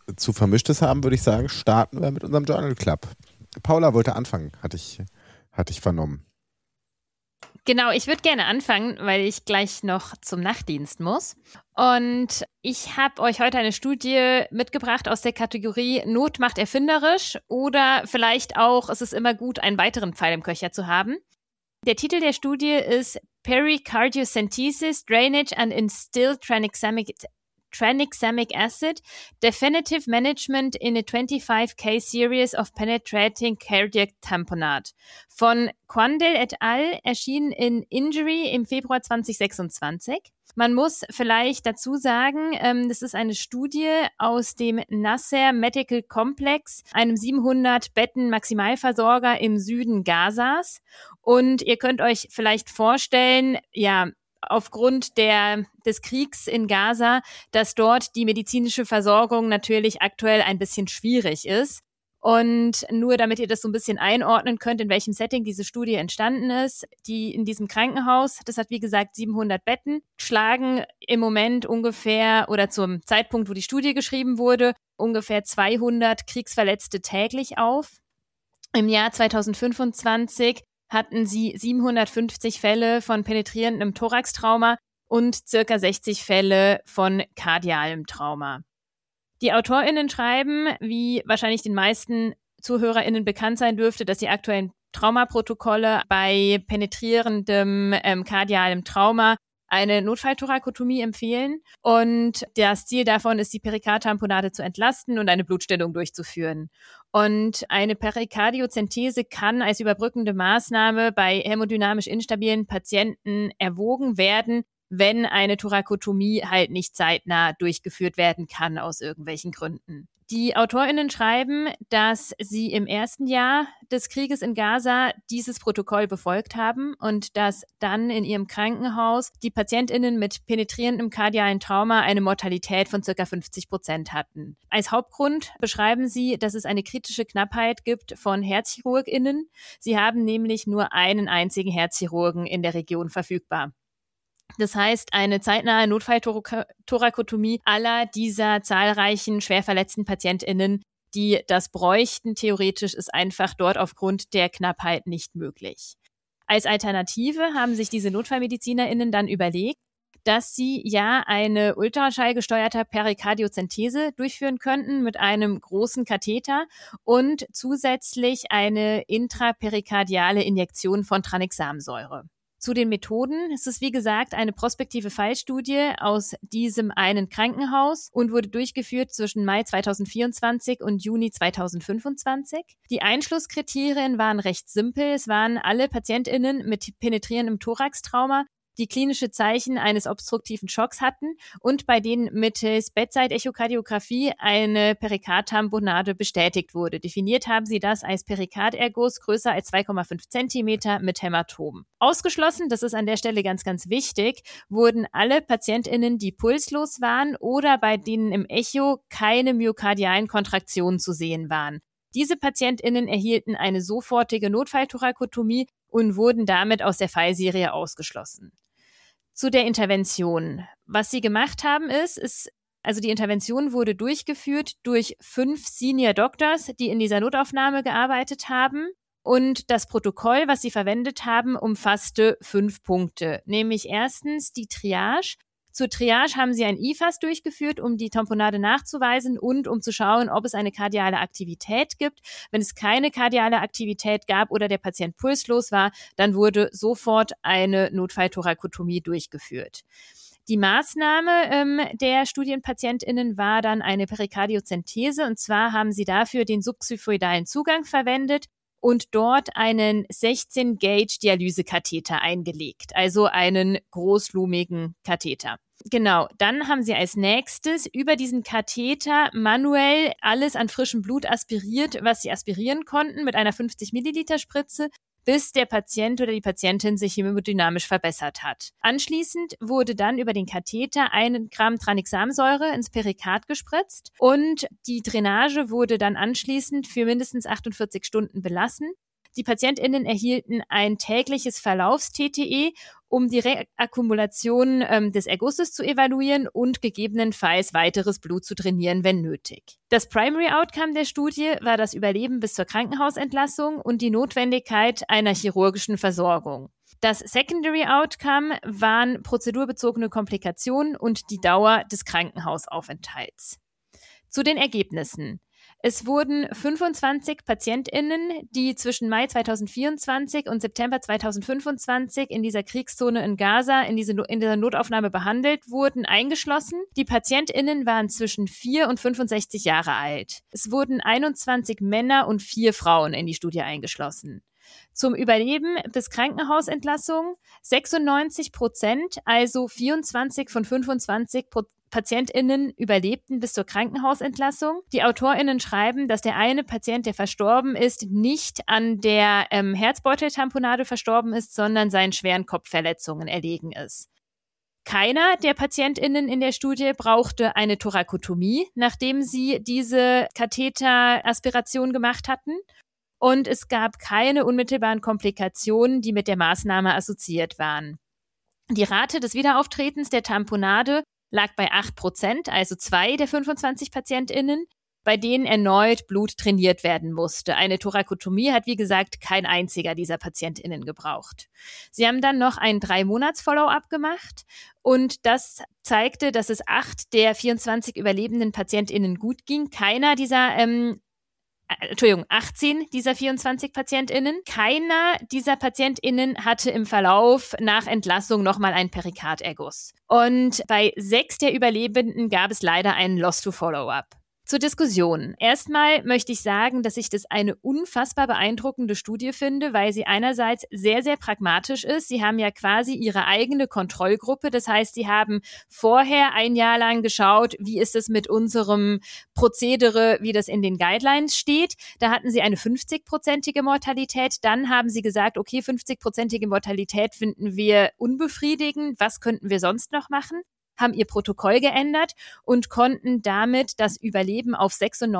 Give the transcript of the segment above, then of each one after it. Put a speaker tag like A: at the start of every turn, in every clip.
A: zu Vermischtes haben, würde ich sagen, starten wir mit unserem Journal Club. Paula wollte anfangen, hatte ich vernommen.
B: Genau, ich würde gerne anfangen, weil ich gleich noch zum Nachtdienst muss. Und ich habe euch heute eine Studie mitgebracht aus der Kategorie Not macht erfinderisch oder vielleicht auch, es ist immer gut, einen weiteren Pfeil im Köcher zu haben. Der Titel der Studie ist Pericardiocentesis, Drainage and Instilled Tranexamic Acid, Definitive Management in a 25K Series of Penetrating Cardiac Tamponade von Quandel et al. Erschienen in Injury im Februar 2026. Man muss vielleicht dazu sagen, das ist eine Studie aus dem Nasser Medical Complex, einem 700-Betten-Maximalversorger im Süden Gazas. Und ihr könnt euch vielleicht vorstellen, ja, aufgrund des Kriegs in Gaza, dass dort die medizinische Versorgung natürlich aktuell ein bisschen schwierig ist. Und nur damit ihr das so ein bisschen einordnen könnt, in welchem Setting diese Studie entstanden ist, die in diesem Krankenhaus, das hat wie gesagt 700 Betten, schlagen im Moment ungefähr oder zum Zeitpunkt, wo die Studie geschrieben wurde, ungefähr 200 Kriegsverletzte täglich auf. Im Jahr 2025 hatten sie 750 Fälle von penetrierendem Thoraxtrauma und circa 60 Fälle von kardialem Trauma. Die AutorInnen schreiben, wie wahrscheinlich den meisten ZuhörerInnen bekannt sein dürfte, dass die aktuellen Traumaprotokolle bei penetrierendem kardialem Trauma eine Notfallthorakotomie empfehlen. Und das Ziel davon ist, die Perikardtamponade zu entlasten und eine Blutstillung durchzuführen. Und eine Perikardiozentese kann als überbrückende Maßnahme bei hämodynamisch instabilen Patienten erwogen werden, wenn eine Thorakotomie halt nicht zeitnah durchgeführt werden kann aus irgendwelchen Gründen. Die AutorInnen schreiben, dass sie im ersten Jahr des Krieges in Gaza dieses Protokoll befolgt haben und dass dann in ihrem Krankenhaus die PatientInnen mit penetrierendem kardialen Trauma eine Mortalität von ca. 50% hatten. Als Hauptgrund beschreiben sie, dass es eine kritische Knappheit gibt von HerzchirurgInnen. Sie haben nämlich nur einen einzigen Herzchirurgen in der Region verfügbar. Das heißt, eine zeitnahe Notfallthorakotomie aller dieser zahlreichen schwer verletzten PatientInnen, die das bräuchten, theoretisch ist einfach dort aufgrund der Knappheit nicht möglich. Als Alternative haben sich diese NotfallmedizinerInnen dann überlegt, dass sie ja eine ultraschallgesteuerte Perikardiozentese durchführen könnten mit einem großen Katheter und zusätzlich eine intraperikardiale Injektion von Tranexamsäure. Zu den Methoden. Es ist wie gesagt eine prospektive Fallstudie aus diesem einen Krankenhaus und wurde durchgeführt zwischen Mai 2024 und Juni 2025. Die Einschlusskriterien waren recht simpel. Es waren alle PatientInnen mit penetrierendem Thoraxtrauma, die klinische Zeichen eines obstruktiven Schocks hatten und bei denen mittels Bedside-Echokardiographie eine Perikardtamponade bestätigt wurde. Definiert haben sie das als Perikarderguss größer als 2,5 Zentimeter mit Hämatom. Ausgeschlossen, das ist an der Stelle ganz, ganz wichtig, wurden alle PatientInnen, die pulslos waren oder bei denen im Echo keine myokardialen Kontraktionen zu sehen waren. Diese PatientInnen erhielten eine sofortige Notfallthorakotomie und wurden damit aus der Fallserie ausgeschlossen. Zu der Intervention. Was sie gemacht haben also die Intervention wurde durchgeführt durch 5 Senior Doctors, die in dieser Notaufnahme gearbeitet haben. Und das Protokoll, was sie verwendet haben, umfasste 5 Punkte. Nämlich erstens die Triage. Zur Triage haben sie ein IFAS durchgeführt, um die Tamponade nachzuweisen und um zu schauen, ob es eine kardiale Aktivität gibt. Wenn es keine kardiale Aktivität gab oder der Patient pulslos war, dann wurde sofort eine Notfallthorakotomie durchgeführt. Die Maßnahme der StudienpatientInnen war dann eine Perikardiozenthese, und zwar haben sie dafür den subxiphoidalen Zugang verwendet und dort einen 16-Gauge-Dialysekatheter eingelegt, also einen großlumigen Katheter. Genau, dann haben sie als nächstes über diesen Katheter manuell alles an frischem Blut aspiriert, was sie aspirieren konnten, mit einer 50 Milliliter Spritze, bis der Patient oder die Patientin sich hämodynamisch verbessert hat. Anschließend wurde dann über den Katheter 1 Gramm Tranexamsäure ins Perikard gespritzt und die Drainage wurde dann anschließend für mindestens 48 Stunden belassen. Die PatientInnen erhielten ein tägliches Verlaufs-TTE, um die Reakkumulation des Ergusses zu evaluieren und gegebenenfalls weiteres Blut zu trainieren, wenn nötig. Das Primary Outcome der Studie war das Überleben bis zur Krankenhausentlassung und die Notwendigkeit einer chirurgischen Versorgung. Das Secondary Outcome waren prozedurbezogene Komplikationen und die Dauer des Krankenhausaufenthalts. Zu den Ergebnissen. Es wurden 25 PatientInnen, die zwischen Mai 2024 und September 2025 in dieser Kriegszone in Gaza in dieser Notaufnahme behandelt wurden, eingeschlossen. Die PatientInnen waren zwischen 4 und 65 Jahre alt. Es wurden 21 Männer und 4 Frauen in die Studie eingeschlossen. Zum Überleben bis Krankenhausentlassung 96%, also 24 von 25 PatientInnen überlebten bis zur Krankenhausentlassung. Die AutorInnen schreiben, dass der eine Patient, der verstorben ist, nicht an der Herzbeuteltamponade verstorben ist, sondern seinen schweren Kopfverletzungen erlegen ist. Keiner der PatientInnen in der Studie brauchte eine Thorakotomie, nachdem sie diese Katheteraspiration gemacht hatten. Und es gab keine unmittelbaren Komplikationen, die mit der Maßnahme assoziiert waren. Die Rate des Wiederauftretens der Tamponade lag bei 8%, also 2 der 25 PatientInnen, bei denen erneut Blut trainiert werden musste. Eine Thorakotomie hat, wie gesagt, kein einziger dieser PatientInnen gebraucht. Sie haben dann noch ein 3-Monats-Follow-up gemacht und das zeigte, dass es 8 der 24 überlebenden PatientInnen gut ging. 18 dieser 24 PatientInnen. Keiner dieser PatientInnen hatte im Verlauf nach Entlassung nochmal einen Perikarderguss. Und bei 6 der Überlebenden gab es leider einen Loss to Follow-up. Zur Diskussion. Erstmal möchte ich sagen, dass ich das eine unfassbar beeindruckende Studie finde, weil sie einerseits sehr, sehr pragmatisch ist. Sie haben ja quasi ihre eigene Kontrollgruppe. Das heißt, sie haben vorher ein Jahr lang geschaut, wie ist es mit unserem Prozedere, wie das in den Guidelines steht. Da hatten sie eine 50-prozentige Mortalität. Dann haben sie gesagt, okay, 50-prozentige Mortalität finden wir unbefriedigend. Was könnten wir sonst noch machen? Haben ihr Protokoll geändert und konnten damit das Überleben auf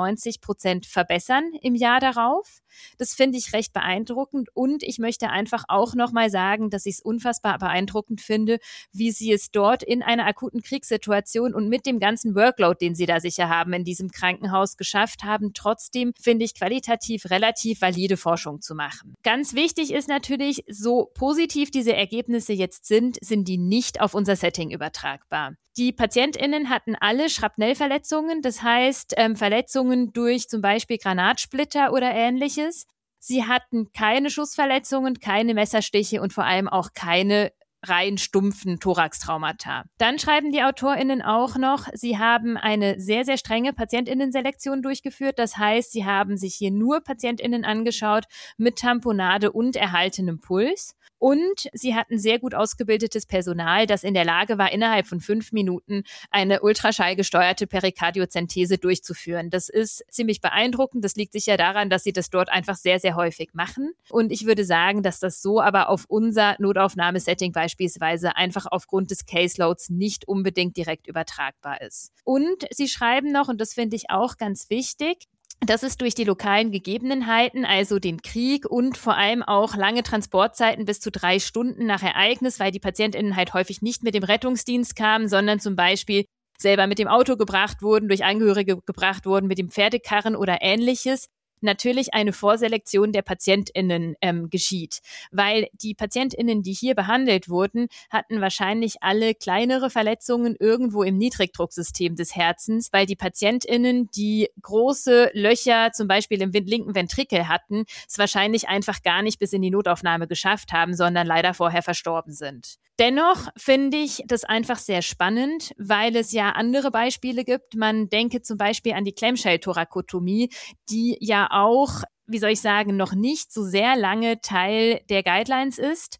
B: 96% verbessern im Jahr darauf. Das finde ich recht beeindruckend und ich möchte einfach auch nochmal sagen, dass ich es unfassbar beeindruckend finde, wie sie es dort in einer akuten Kriegssituation und mit dem ganzen Workload, den sie da sicher haben, in diesem Krankenhaus geschafft haben, trotzdem, finde ich, qualitativ relativ valide Forschung zu machen. Ganz wichtig ist natürlich, so positiv diese Ergebnisse jetzt sind die nicht auf unser Setting übertragbar. Die PatientInnen hatten alle Schrapnellverletzungen, das heißt Verletzungen durch zum Beispiel Granatsplitter oder Ähnliches. Sie hatten keine Schussverletzungen, keine Messerstiche und vor allem auch keine rein stumpfen Thoraxtraumata. Dann schreiben die AutorInnen auch noch, sie haben eine sehr, sehr strenge PatientInnen-Selektion durchgeführt. Das heißt, sie haben sich hier nur PatientInnen angeschaut mit Tamponade und erhaltenem Puls. Und sie hatten sehr gut ausgebildetes Personal, das in der Lage war, innerhalb von 5 Minuten eine ultraschallgesteuerte Perikardiozentese durchzuführen. Das ist ziemlich beeindruckend. Das liegt sicher daran, dass sie das dort einfach sehr, sehr häufig machen. Und ich würde sagen, dass das so aber auf unser Notaufnahmesetting beispielsweise einfach aufgrund des Caseloads nicht unbedingt direkt übertragbar ist. Und sie schreiben noch, und das finde ich auch ganz wichtig, dass es durch die lokalen Gegebenheiten, also den Krieg und vor allem auch lange Transportzeiten bis zu 3 Stunden nach Ereignis, weil die PatientInnen halt häufig nicht mit dem Rettungsdienst kamen, sondern zum Beispiel selber mit dem Auto gebracht wurden, durch Angehörige gebracht wurden, mit dem Pferdekarren oder Ähnliches, natürlich eine Vorselektion der PatientInnen geschieht, weil die PatientInnen, die hier behandelt wurden, hatten wahrscheinlich alle kleinere Verletzungen irgendwo im Niedrigdrucksystem des Herzens, weil die PatientInnen, die große Löcher zum Beispiel im linken Ventrikel hatten, es wahrscheinlich einfach gar nicht bis in die Notaufnahme geschafft haben, sondern leider vorher verstorben sind. Dennoch finde ich das einfach sehr spannend, weil es ja andere Beispiele gibt. Man denke zum Beispiel an die Klemmschellthorakotomie, die ja auch, wie soll ich sagen, noch nicht so sehr lange Teil der Guidelines ist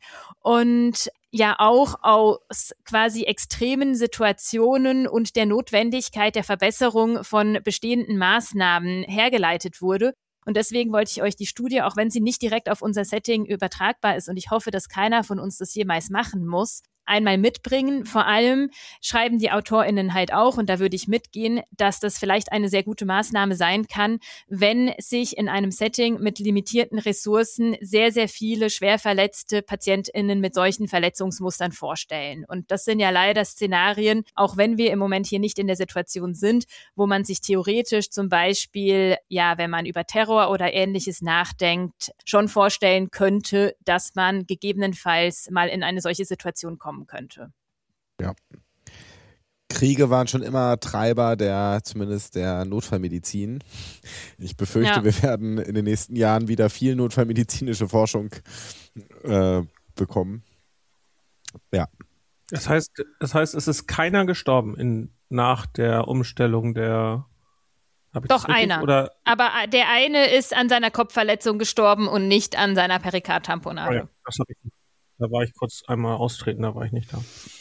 B: und ja auch aus quasi extremen Situationen und der Notwendigkeit der Verbesserung von bestehenden Maßnahmen hergeleitet wurde. Und deswegen wollte ich euch die Studie, auch wenn sie nicht direkt auf unser Setting übertragbar ist, und ich hoffe, dass keiner von uns das jemals machen muss, einmal mitbringen. Vor allem schreiben die AutorInnen halt auch, und da würde ich mitgehen, dass das vielleicht eine sehr gute Maßnahme sein kann, wenn sich in einem Setting mit limitierten Ressourcen sehr, sehr viele schwer verletzte PatientInnen mit solchen Verletzungsmustern vorstellen. Und das sind ja leider Szenarien, auch wenn wir im Moment hier nicht in der Situation sind, wo man sich theoretisch zum Beispiel, ja, wenn man über Terror oder Ähnliches nachdenkt, schon vorstellen könnte, dass man gegebenenfalls mal in eine solche Situation kommen könnte.
A: Ja. Kriege waren schon immer Treiber zumindest der Notfallmedizin. Ich befürchte, wir werden in den nächsten Jahren wieder viel notfallmedizinische Forschung bekommen. Ja.
C: Das heißt, es ist keiner gestorben nach der Umstellung der...
B: Doch, einer.
C: Oder?
B: Aber der eine ist an seiner Kopfverletzung gestorben und nicht an seiner Perikardtamponade.
C: Oh ja, das habe ich nicht. Da war ich kurz einmal austreten, da war ich nicht da.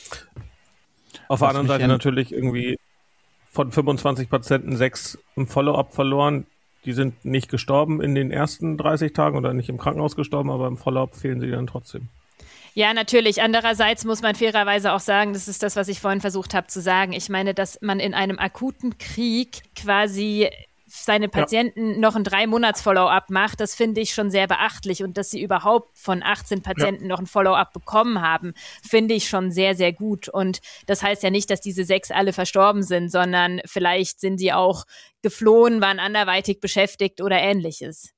C: Auf der anderen Seite natürlich irgendwie von 25 Patienten 6 im Follow-up verloren. Die sind nicht gestorben in den ersten 30 Tagen oder nicht im Krankenhaus gestorben, aber im Follow-up fehlen sie dann trotzdem.
B: Ja, natürlich. Andererseits muss man fairerweise auch sagen, das ist das, was ich vorhin versucht habe zu sagen. Ich meine, dass man in einem akuten Krieg quasi seine Patienten noch ein 3-Monats-Follow-up macht, das finde ich schon sehr beachtlich. Und dass sie überhaupt von 18 Patienten noch ein Follow-up bekommen haben, finde ich schon sehr, sehr gut. Und das heißt ja nicht, dass diese 6 alle verstorben sind, sondern vielleicht sind sie auch geflohen, waren anderweitig beschäftigt oder Ähnliches.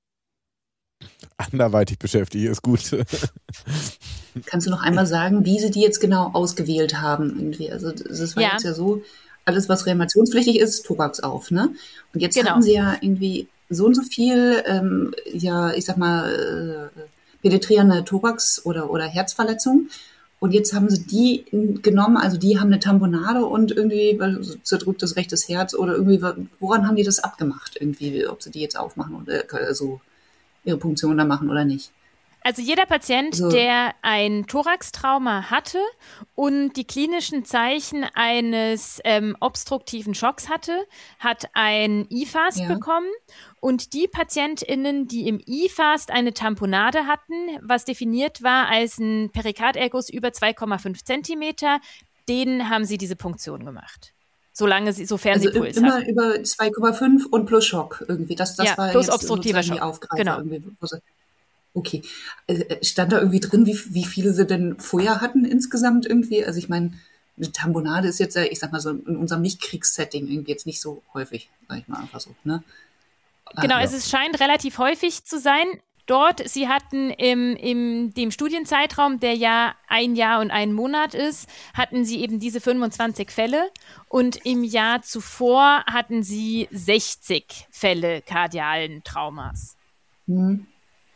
A: Anderweitig beschäftigt ist gut.
D: Kannst du noch einmal sagen, wie sie die jetzt genau ausgewählt haben? Irgendwie? Also das war jetzt ja so, alles, was reanimationspflichtig ist, Thorax auf, ne? Und jetzt haben sie ja irgendwie so und so viel, ich sag mal, penetrierende Thorax- oder Herzverletzungen. Und jetzt haben sie die genommen, also die haben eine Tamponade und irgendwie zerdrücktes rechtes Herz oder irgendwie, woran haben die das abgemacht? Irgendwie, ob sie die jetzt aufmachen oder so ihre Punktion da machen oder nicht.
B: Also jeder Patient, der ein Thoraxtrauma hatte und die klinischen Zeichen eines obstruktiven Schocks hatte, hat ein eFAST bekommen. Und die PatientInnen, die im eFAST eine Tamponade hatten, was definiert war als ein Perikarderguss über 2,5 Zentimeter, denen haben sie diese Punktion gemacht. Sofern sie Puls
D: immer
B: hatten.
D: Über 2,5 und plus Schock irgendwie. Das war
B: plus
D: jetzt
B: obstruktiver Schock.
D: Die Aufgabe.
B: Genau.
D: Okay. Stand da irgendwie drin, wie viele sie denn vorher hatten insgesamt irgendwie? Also ich meine, eine Tamponade ist jetzt, ich sag mal so, in unserem Nicht-Kriegssetting irgendwie jetzt nicht so häufig, sag ich mal einfach so, ne?
B: Genau, es scheint relativ häufig zu sein. Dort, sie hatten in dem Studienzeitraum, der ja 1 Jahr und 1 Monat ist, hatten sie eben diese 25 Fälle und im Jahr zuvor hatten sie 60 Fälle kardialen Traumas.
D: Mhm.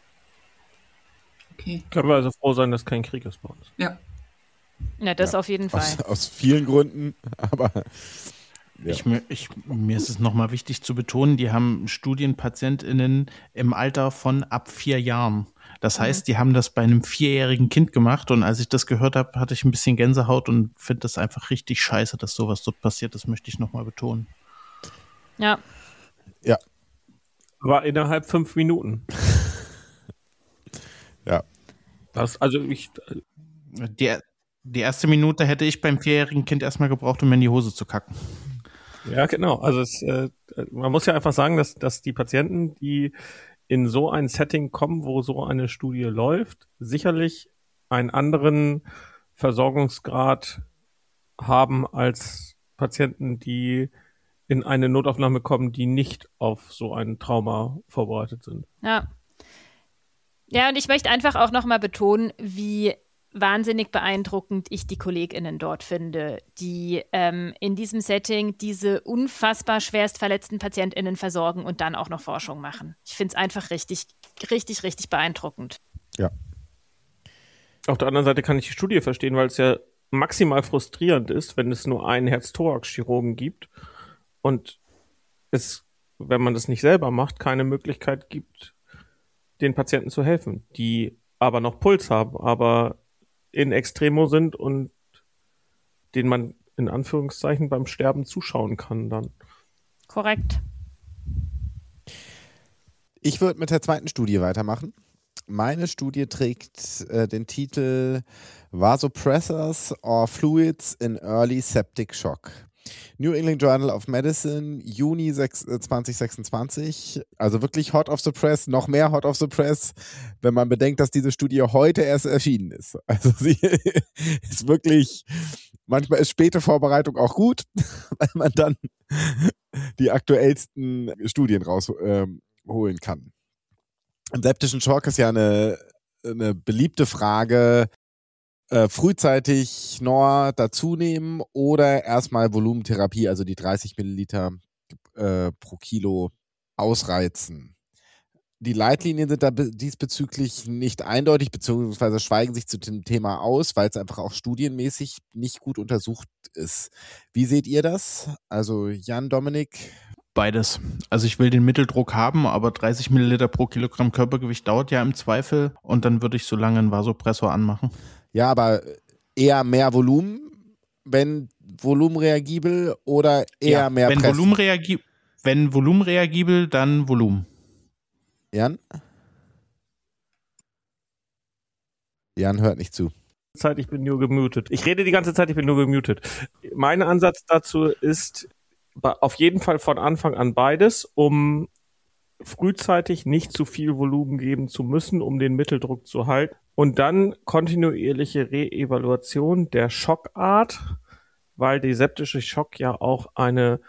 D: Okay.
C: Können wir also froh sein, dass kein Krieg ist bei uns.
D: Ja.
B: Ja, das auf jeden Fall.
A: Aus vielen Gründen, aber... Ja.
E: Mir ist es nochmal wichtig zu betonen, die haben StudienpatientInnen im Alter von ab 4 Jahren. Das heißt, die haben das bei einem 4-jährigen Kind gemacht und als ich das gehört habe, hatte ich ein bisschen Gänsehaut und finde das einfach richtig scheiße, dass sowas dort passiert. Das möchte ich nochmal betonen.
B: Ja.
A: Ja.
C: Aber innerhalb 5 Minuten.
A: Ja.
E: Die erste Minute hätte ich beim 4-jährigen Kind erstmal gebraucht, um mir in die Hose zu kacken.
C: Ja, genau. Also man muss ja einfach sagen, dass die Patienten, die in so ein Setting kommen, wo so eine Studie läuft, sicherlich einen anderen Versorgungsgrad haben als Patienten, die in eine Notaufnahme kommen, die nicht auf so ein Trauma vorbereitet sind.
B: Ja. Ja, und ich möchte einfach auch nochmal betonen, wie wahnsinnig beeindruckend ich die KollegInnen dort finde, die in diesem Setting diese unfassbar schwerst verletzten PatientInnen versorgen und dann auch noch Forschung machen. Ich finde es einfach richtig, richtig, richtig beeindruckend.
A: Ja.
C: Auf der anderen Seite kann ich die Studie verstehen, weil es ja maximal frustrierend ist, wenn es nur einen Herz-Thorax-Chirurgen gibt und es, wenn man das nicht selber macht, keine Möglichkeit gibt, den Patienten zu helfen, die aber noch Puls haben, aber in Extremo sind und denen man in Anführungszeichen beim Sterben zuschauen kann dann.
B: Korrekt.
A: Ich würde mit der zweiten Studie weitermachen. Meine Studie trägt den Titel Vasopressors or Fluids in Early Septic Shock. New England Journal of Medicine, Juni 2026. Also wirklich hot off the press, noch mehr hot off the press, wenn man bedenkt, dass diese Studie heute erst erschienen ist. Also sie ist wirklich, manchmal ist späte Vorbereitung auch gut, weil man dann die aktuellsten Studien rausholen kann. Im septischen Schock ist ja eine beliebte Frage, frühzeitig NOR dazunehmen oder erstmal Volumentherapie, also die 30 Milliliter pro Kilo ausreizen. Die Leitlinien sind da diesbezüglich nicht eindeutig, beziehungsweise schweigen sich zu dem Thema aus, weil es einfach auch studienmäßig nicht gut untersucht ist. Wie seht ihr das? Also Jan, Dominik?
E: Beides. Also ich will den Mitteldruck haben, aber 30 Milliliter pro Kilogramm Körpergewicht dauert ja im Zweifel und dann würde ich so lange einen Vasopressor anmachen.
A: Ja, aber eher mehr Volumen, wenn volumenreagibel oder eher mehr
E: wenn
A: Pressen?
E: Wenn volumenreagibel, dann Volumen.
A: Jan? Jan hört nicht zu.
C: Ich bin nur gemutet. Ich rede die ganze Zeit, ich bin nur gemutet. Mein Ansatz dazu ist auf jeden Fall von Anfang an beides, um frühzeitig nicht zu viel Volumen geben zu müssen, um den Mitteldruck zu halten. Und dann kontinuierliche Reevaluation der Schockart, weil die septische Schock ja auch eine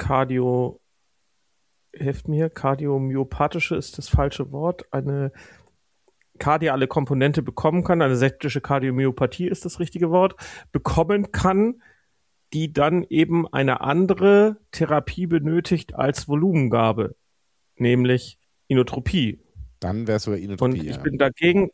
C: kardiomyopathische ist das falsche Wort, eine kardiale Komponente bekommen kann, eine septische Kardiomyopathie ist das richtige Wort, bekommen kann, die dann eben eine andere Therapie benötigt als Volumengabe, nämlich Inotropie.
A: Dann wäre es sogar Inotropie.
C: Und ich bin dagegen,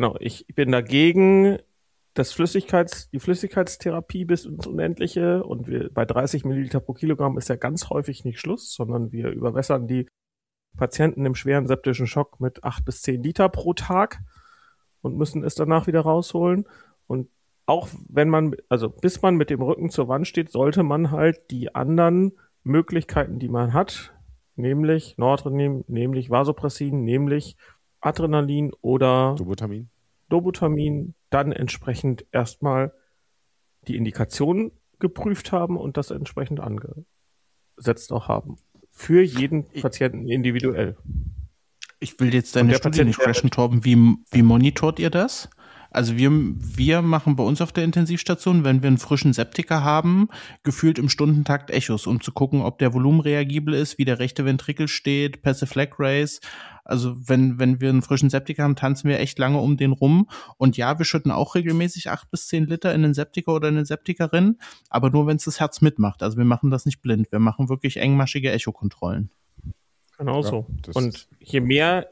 C: die Flüssigkeitstherapie bis ins Unendliche, und bei 30 Milliliter pro Kilogramm ist ja ganz häufig nicht Schluss, sondern wir überwässern die Patienten im schweren septischen Schock mit 8 bis 10 Liter pro Tag und müssen es danach wieder rausholen. Und auch bis man mit dem Rücken zur Wand steht, sollte man halt die anderen Möglichkeiten, die man hat, nämlich Noradrenalin, nämlich Vasopressin, nämlich Adrenalin oder Dobutamin, dann entsprechend erstmal die Indikation geprüft haben und das entsprechend angesetzt auch haben. Für jeden Patienten individuell.
E: Ich will jetzt deine Studie nicht crashen, Torben. Wie monitort ihr das? Also wir machen bei uns auf der Intensivstation, wenn wir einen frischen Septiker haben, gefühlt im Stundentakt Echos, um zu gucken, ob der volumenreagibel ist, wie der rechte Ventrikel steht, Passive Leg Raise. Also wenn wir einen frischen Septiker haben, tanzen wir echt lange um den rum. Und ja, wir schütten auch regelmäßig 8 bis 10 Liter in den Septiker oder in eine Septikerin, aber nur, wenn es das Herz mitmacht. Also wir machen das nicht blind. Wir machen wirklich engmaschige Echokontrollen.
C: Genau so. Und je mehr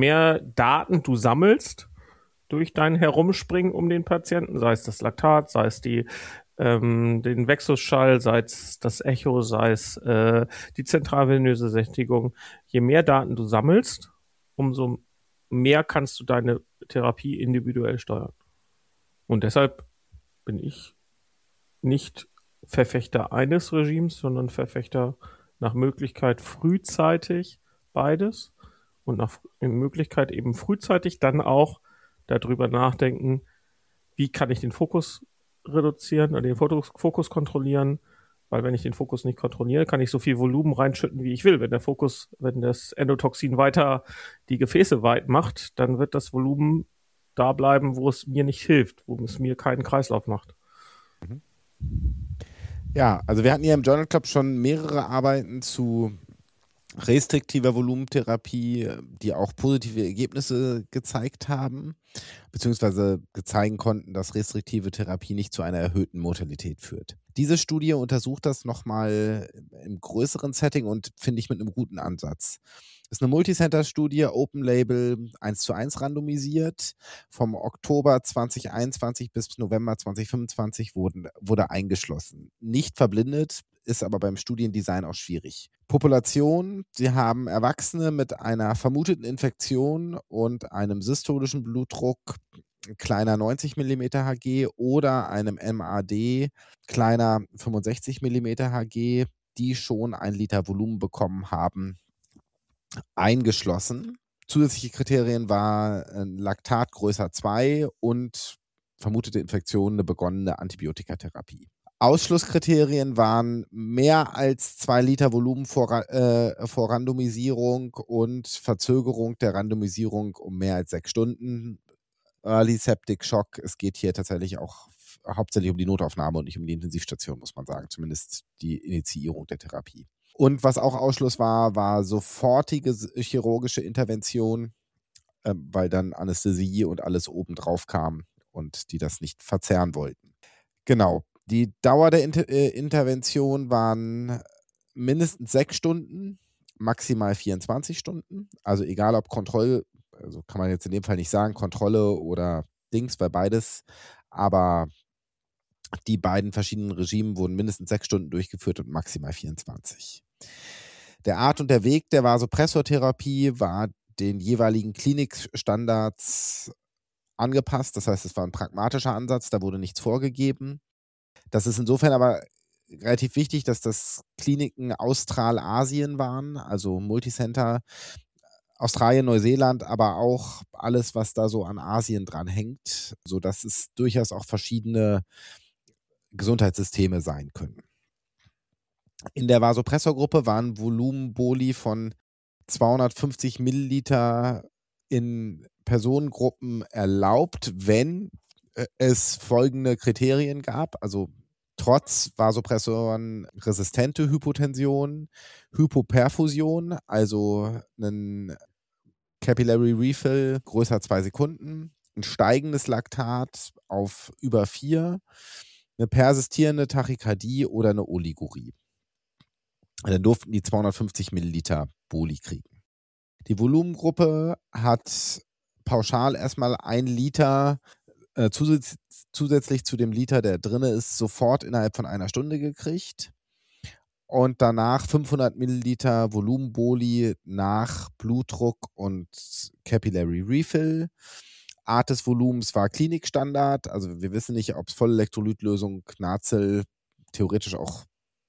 C: Daten du sammelst durch dein Herumspringen um den Patienten, sei es das Laktat, sei es den Vexusschall, sei es das Echo, sei es die zentralvenöse Sättigung, je mehr Daten du sammelst, umso mehr kannst du deine Therapie individuell steuern. Und deshalb bin ich nicht Verfechter eines Regimes, sondern Verfechter nach Möglichkeit frühzeitig beides und nach Möglichkeit eben frühzeitig dann auch darüber nachdenken, wie kann ich den Fokus reduzieren oder den Fokus kontrollieren, weil wenn ich den Fokus nicht kontrolliere, kann ich so viel Volumen reinschütten, wie ich will. Wenn das Endotoxin weiter die Gefäße weit macht, dann wird das Volumen da bleiben, wo es mir nicht hilft, wo es mir keinen Kreislauf macht.
A: Ja, also wir hatten ja im Journal Club schon mehrere Arbeiten zu restriktiver Volumentherapie, die auch positive Ergebnisse gezeigt haben, beziehungsweise zeigen konnten, dass restriktive Therapie nicht zu einer erhöhten Mortalität führt. Diese Studie untersucht das nochmal im größeren Setting und finde ich mit einem guten Ansatz. Das ist eine Multicenter-Studie, Open Label, 1:1 randomisiert. Vom Oktober 2021 bis November 2025 wurde eingeschlossen. Nicht verblindet, ist aber beim Studiendesign auch schwierig. Population, sie haben Erwachsene mit einer vermuteten Infektion und einem systolischen Blutdruck kleiner 90 mm Hg oder einem MAD kleiner 65 mm Hg, die schon 1 Liter Volumen bekommen haben, eingeschlossen. Zusätzliche Kriterien waren Laktat größer 2 und vermutete Infektion, eine begonnene Antibiotikatherapie. Ausschlusskriterien waren mehr als 2 Liter Volumen vor Randomisierung und Verzögerung der Randomisierung um mehr als 6 Stunden. Early Septic Shock. Es geht hier tatsächlich auch hauptsächlich um die Notaufnahme und nicht um die Intensivstation, muss man sagen. Zumindest die Initiierung der Therapie. Und was auch Ausschluss war sofortige chirurgische Intervention, weil dann Anästhesie und alles obendrauf kam und die das nicht verzerren wollten. Genau. Die Dauer der Intervention waren mindestens 6 Stunden, maximal 24 Stunden. Also egal ob also kann man jetzt in dem Fall nicht sagen, Kontrolle oder Dings, weil beides. Aber die beiden verschiedenen Regimen wurden mindestens 6 Stunden durchgeführt und maximal 24. Der Art und der Weg der Vasopressortherapie war den jeweiligen Klinikstandards angepasst. Das heißt, es war ein pragmatischer Ansatz, da wurde nichts vorgegeben. Das ist insofern aber relativ wichtig, dass das Kliniken Australasien waren, also Multicenter, Australien, Neuseeland, aber auch alles, was da so an Asien dran hängt, sodass es durchaus auch verschiedene Gesundheitssysteme sein können. In der Vasopressorgruppe waren Volumenboli von 250 Milliliter in Personengruppen erlaubt, wenn es folgende Kriterien gab, also trotz Vasopressoren resistente Hypotension, Hypoperfusion, also einen Capillary Refill größer 2 Sekunden, ein steigendes Laktat auf über 4, eine persistierende Tachykardie oder eine Oligurie. Dann durften die 250 Milliliter Boli kriegen. Die Volumengruppe hat pauschal erstmal 1 Liter zusätzlich zu dem Liter, der drin ist, sofort innerhalb von 1 Stunde gekriegt. Und danach 500 Milliliter Volumenboli nach Blutdruck und Capillary Refill. Art des Volumens war Klinikstandard. Also wir wissen nicht, ob es volle Elektrolytlösung, NaCl, theoretisch auch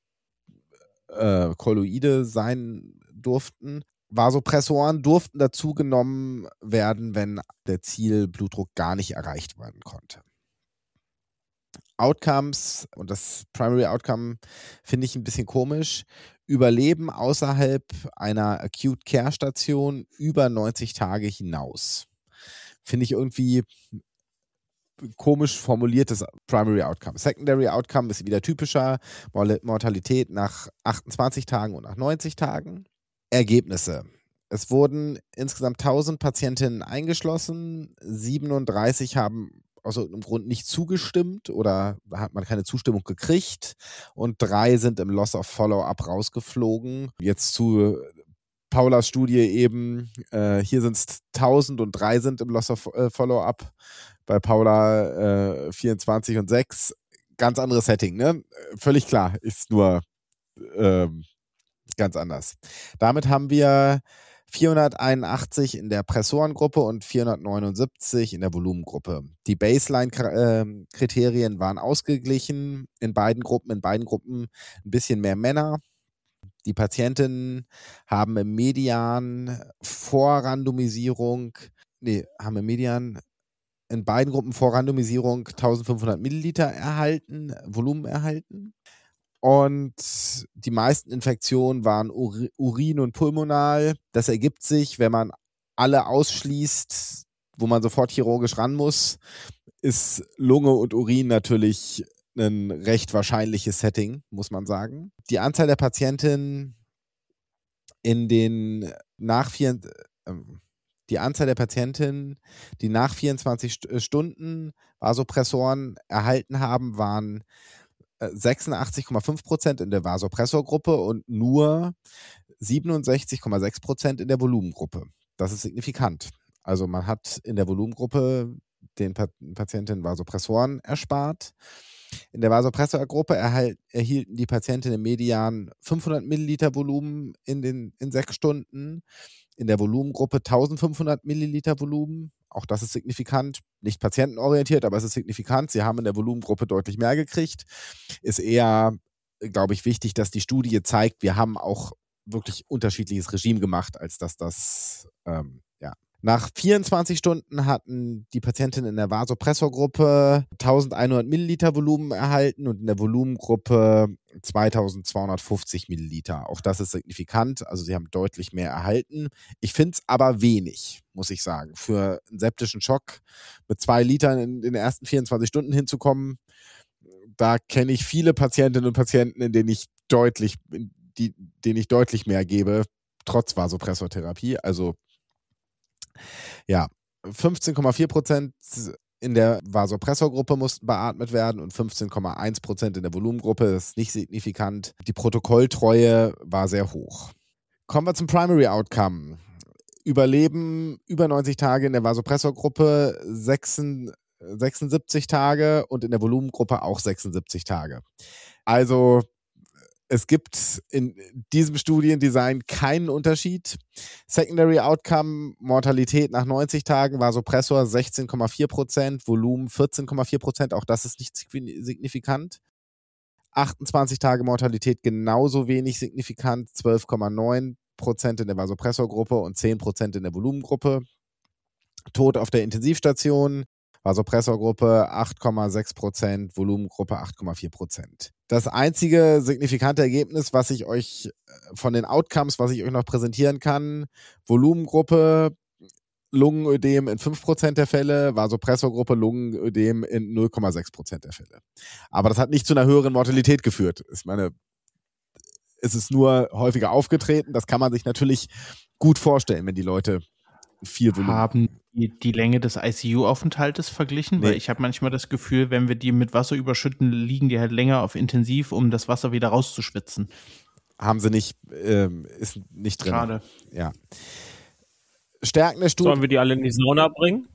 A: Kolloide sein durften. Vasopressoren durften dazu genommen werden, wenn der Zielblutdruck gar nicht erreicht werden konnte. Outcomes, und das Primary Outcome finde ich ein bisschen komisch, Überleben außerhalb einer Acute Care Station über 90 Tage hinaus. Finde ich irgendwie komisch formuliertes Primary Outcome. Secondary Outcome ist wieder typischer, Mortalität nach 28 Tagen und nach 90 Tagen. Ergebnisse. Es wurden insgesamt 1000 Patientinnen eingeschlossen, 37 haben aus irgendeinem Grund nicht zugestimmt oder hat man keine Zustimmung gekriegt und 3 sind im Loss of Follow-up rausgeflogen. Jetzt zu Paulas Studie eben, hier sind es 1000 und 3 sind im Loss of Follow-up. Bei Paula 24 und 6, ganz anderes Setting, ne? Völlig klar, ist nur ganz anders. Damit haben wir 481 in der Pressorengruppe und 479 in der Volumengruppe. Die Baseline-Kriterien waren ausgeglichen in beiden Gruppen. In beiden Gruppen ein bisschen mehr Männer. Die Patientinnen haben im Median in beiden Gruppen vor Randomisierung 1500 Milliliter erhalten, Volumen erhalten. Und die meisten Infektionen waren Urin- und Pulmonal. Das ergibt sich, wenn man alle ausschließt, wo man sofort chirurgisch ran muss, ist Lunge und Urin natürlich ein recht wahrscheinliches Setting, muss man sagen. Die Anzahl der Patientinnen, die nach 24 Stunden Vasopressoren erhalten haben, waren 86,5% in der Vasopressorgruppe und nur 67,6% in der Volumengruppe. Das ist signifikant. Also man hat in der Volumengruppe den Patientinnen Vasopressoren erspart. In der Vasopressorgruppe erhielten die Patientinnen im Median 500 Milliliter Volumen in 6 Stunden. In der Volumengruppe 1500 Milliliter Volumen. Auch das ist signifikant. Nicht patientenorientiert, aber es ist signifikant. Sie haben in der Volumengruppe deutlich mehr gekriegt. Ist eher, glaube ich, wichtig, dass die Studie zeigt, wir haben auch wirklich unterschiedliches Regime gemacht, als dass das Nach 24 Stunden hatten die Patientinnen in der Vasopressorgruppe 1100 Milliliter Volumen erhalten und in der Volumengruppe 2250 Milliliter. Auch das ist signifikant, also sie haben deutlich mehr erhalten. Ich finde es aber wenig, muss ich sagen. Für einen septischen Schock mit 2 Litern in den ersten 24 Stunden hinzukommen, da kenne ich viele Patientinnen und Patienten, denen ich deutlich mehr gebe, trotz Vasopressortherapie. Also ja, 15,4% in der Vasopressorgruppe mussten beatmet werden und 15,1% in der Volumengruppe. Das ist nicht signifikant. Die Protokolltreue war sehr hoch. Kommen wir zum Primary Outcome. Überleben über 90 Tage in der Vasopressorgruppe, 76 Tage und in der Volumengruppe auch 76 Tage. Also es gibt in diesem Studiendesign keinen Unterschied. Secondary Outcome, Mortalität nach 90 Tagen, Vasopressor 16,4%, Volumen 14,4%, auch das ist nicht signifikant. 28 Tage Mortalität genauso wenig signifikant, 12,9% in der Vasopressorgruppe und 10% in der Volumengruppe. Tod auf der Intensivstation, Vasopressorgruppe 8,6%, Volumengruppe 8,4%. Das einzige signifikante Ergebnis, was ich euch von den Outcomes, was ich euch noch präsentieren kann, Volumengruppe Lungenödem in 5% der Fälle, Vasopressorgruppe Lungenödem in 0,6% der Fälle. Aber das hat nicht zu einer höheren Mortalität geführt. Ich meine, es ist nur häufiger aufgetreten. Das kann man sich natürlich gut vorstellen, wenn die Leute viel Volumen
E: haben. Die Länge des ICU-Aufenthaltes verglichen? Nee. Weil ich habe manchmal das Gefühl, wenn wir die mit Wasser überschütten, liegen die halt länger auf Intensiv, um das Wasser wieder rauszuschwitzen.
A: Haben sie nicht, ist nicht drin.
E: Schade.
A: Ja. Stärken der Studie.
C: Sollen wir die alle in die Sauna bringen?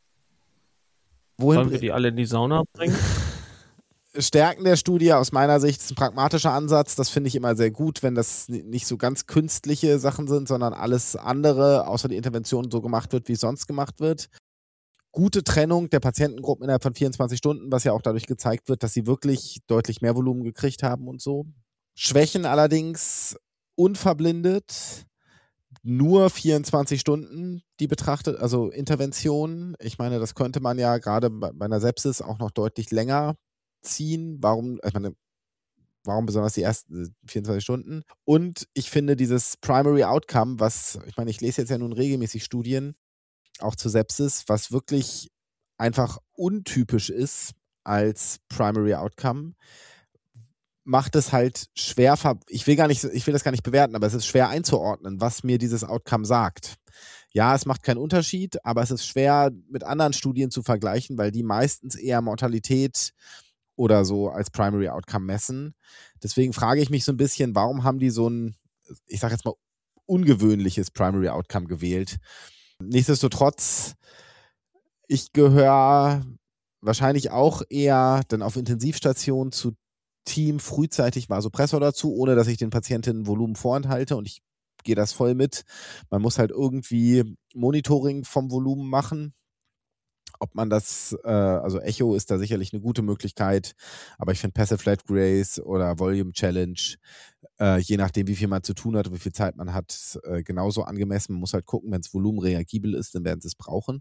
A: Wohin
C: Sollen wir die alle in die Sauna bringen?
A: Stärken der Studie aus meiner Sicht ist ein pragmatischer Ansatz. Das finde ich immer sehr gut, wenn das nicht so ganz künstliche Sachen sind, sondern alles andere, außer die Intervention, so gemacht wird, wie es sonst gemacht wird. Gute Trennung der Patientengruppen innerhalb von 24 Stunden, was ja auch dadurch gezeigt wird, dass sie wirklich deutlich mehr Volumen gekriegt haben und so. Schwächen allerdings unverblindet, nur 24 Stunden, die betrachtet, also Interventionen. Ich meine, das könnte man ja gerade bei einer Sepsis auch noch deutlich länger ziehen. Warum besonders die ersten 24 Stunden? Und ich finde dieses Primary Outcome, ich lese jetzt ja nun regelmäßig Studien, auch zu Sepsis, was wirklich einfach untypisch ist als Primary Outcome, macht es halt schwer, ich will das gar nicht bewerten, aber es ist schwer einzuordnen, was mir dieses Outcome sagt. Ja, es macht keinen Unterschied, aber es ist schwer mit anderen Studien zu vergleichen, weil die meistens eher Mortalität oder so als Primary Outcome messen. Deswegen frage ich mich so ein bisschen, warum haben die so ein, ich sage jetzt mal, ungewöhnliches Primary Outcome gewählt? Nichtsdestotrotz, ich gehöre wahrscheinlich auch eher dann auf Intensivstation zu Team frühzeitig Vasopressor dazu, ohne dass ich den Patientinnen Volumen vorenthalte, und ich gehe das voll mit. Man muss halt irgendwie Monitoring vom Volumen machen. Ob man das, also Echo ist da sicherlich eine gute Möglichkeit, aber ich finde Passive Flat Grace oder Volume Challenge, je nachdem, wie viel man zu tun hat und wie viel Zeit man hat, genauso angemessen. Man muss halt gucken, wenn das Volumen reagibel ist, dann werden sie es brauchen.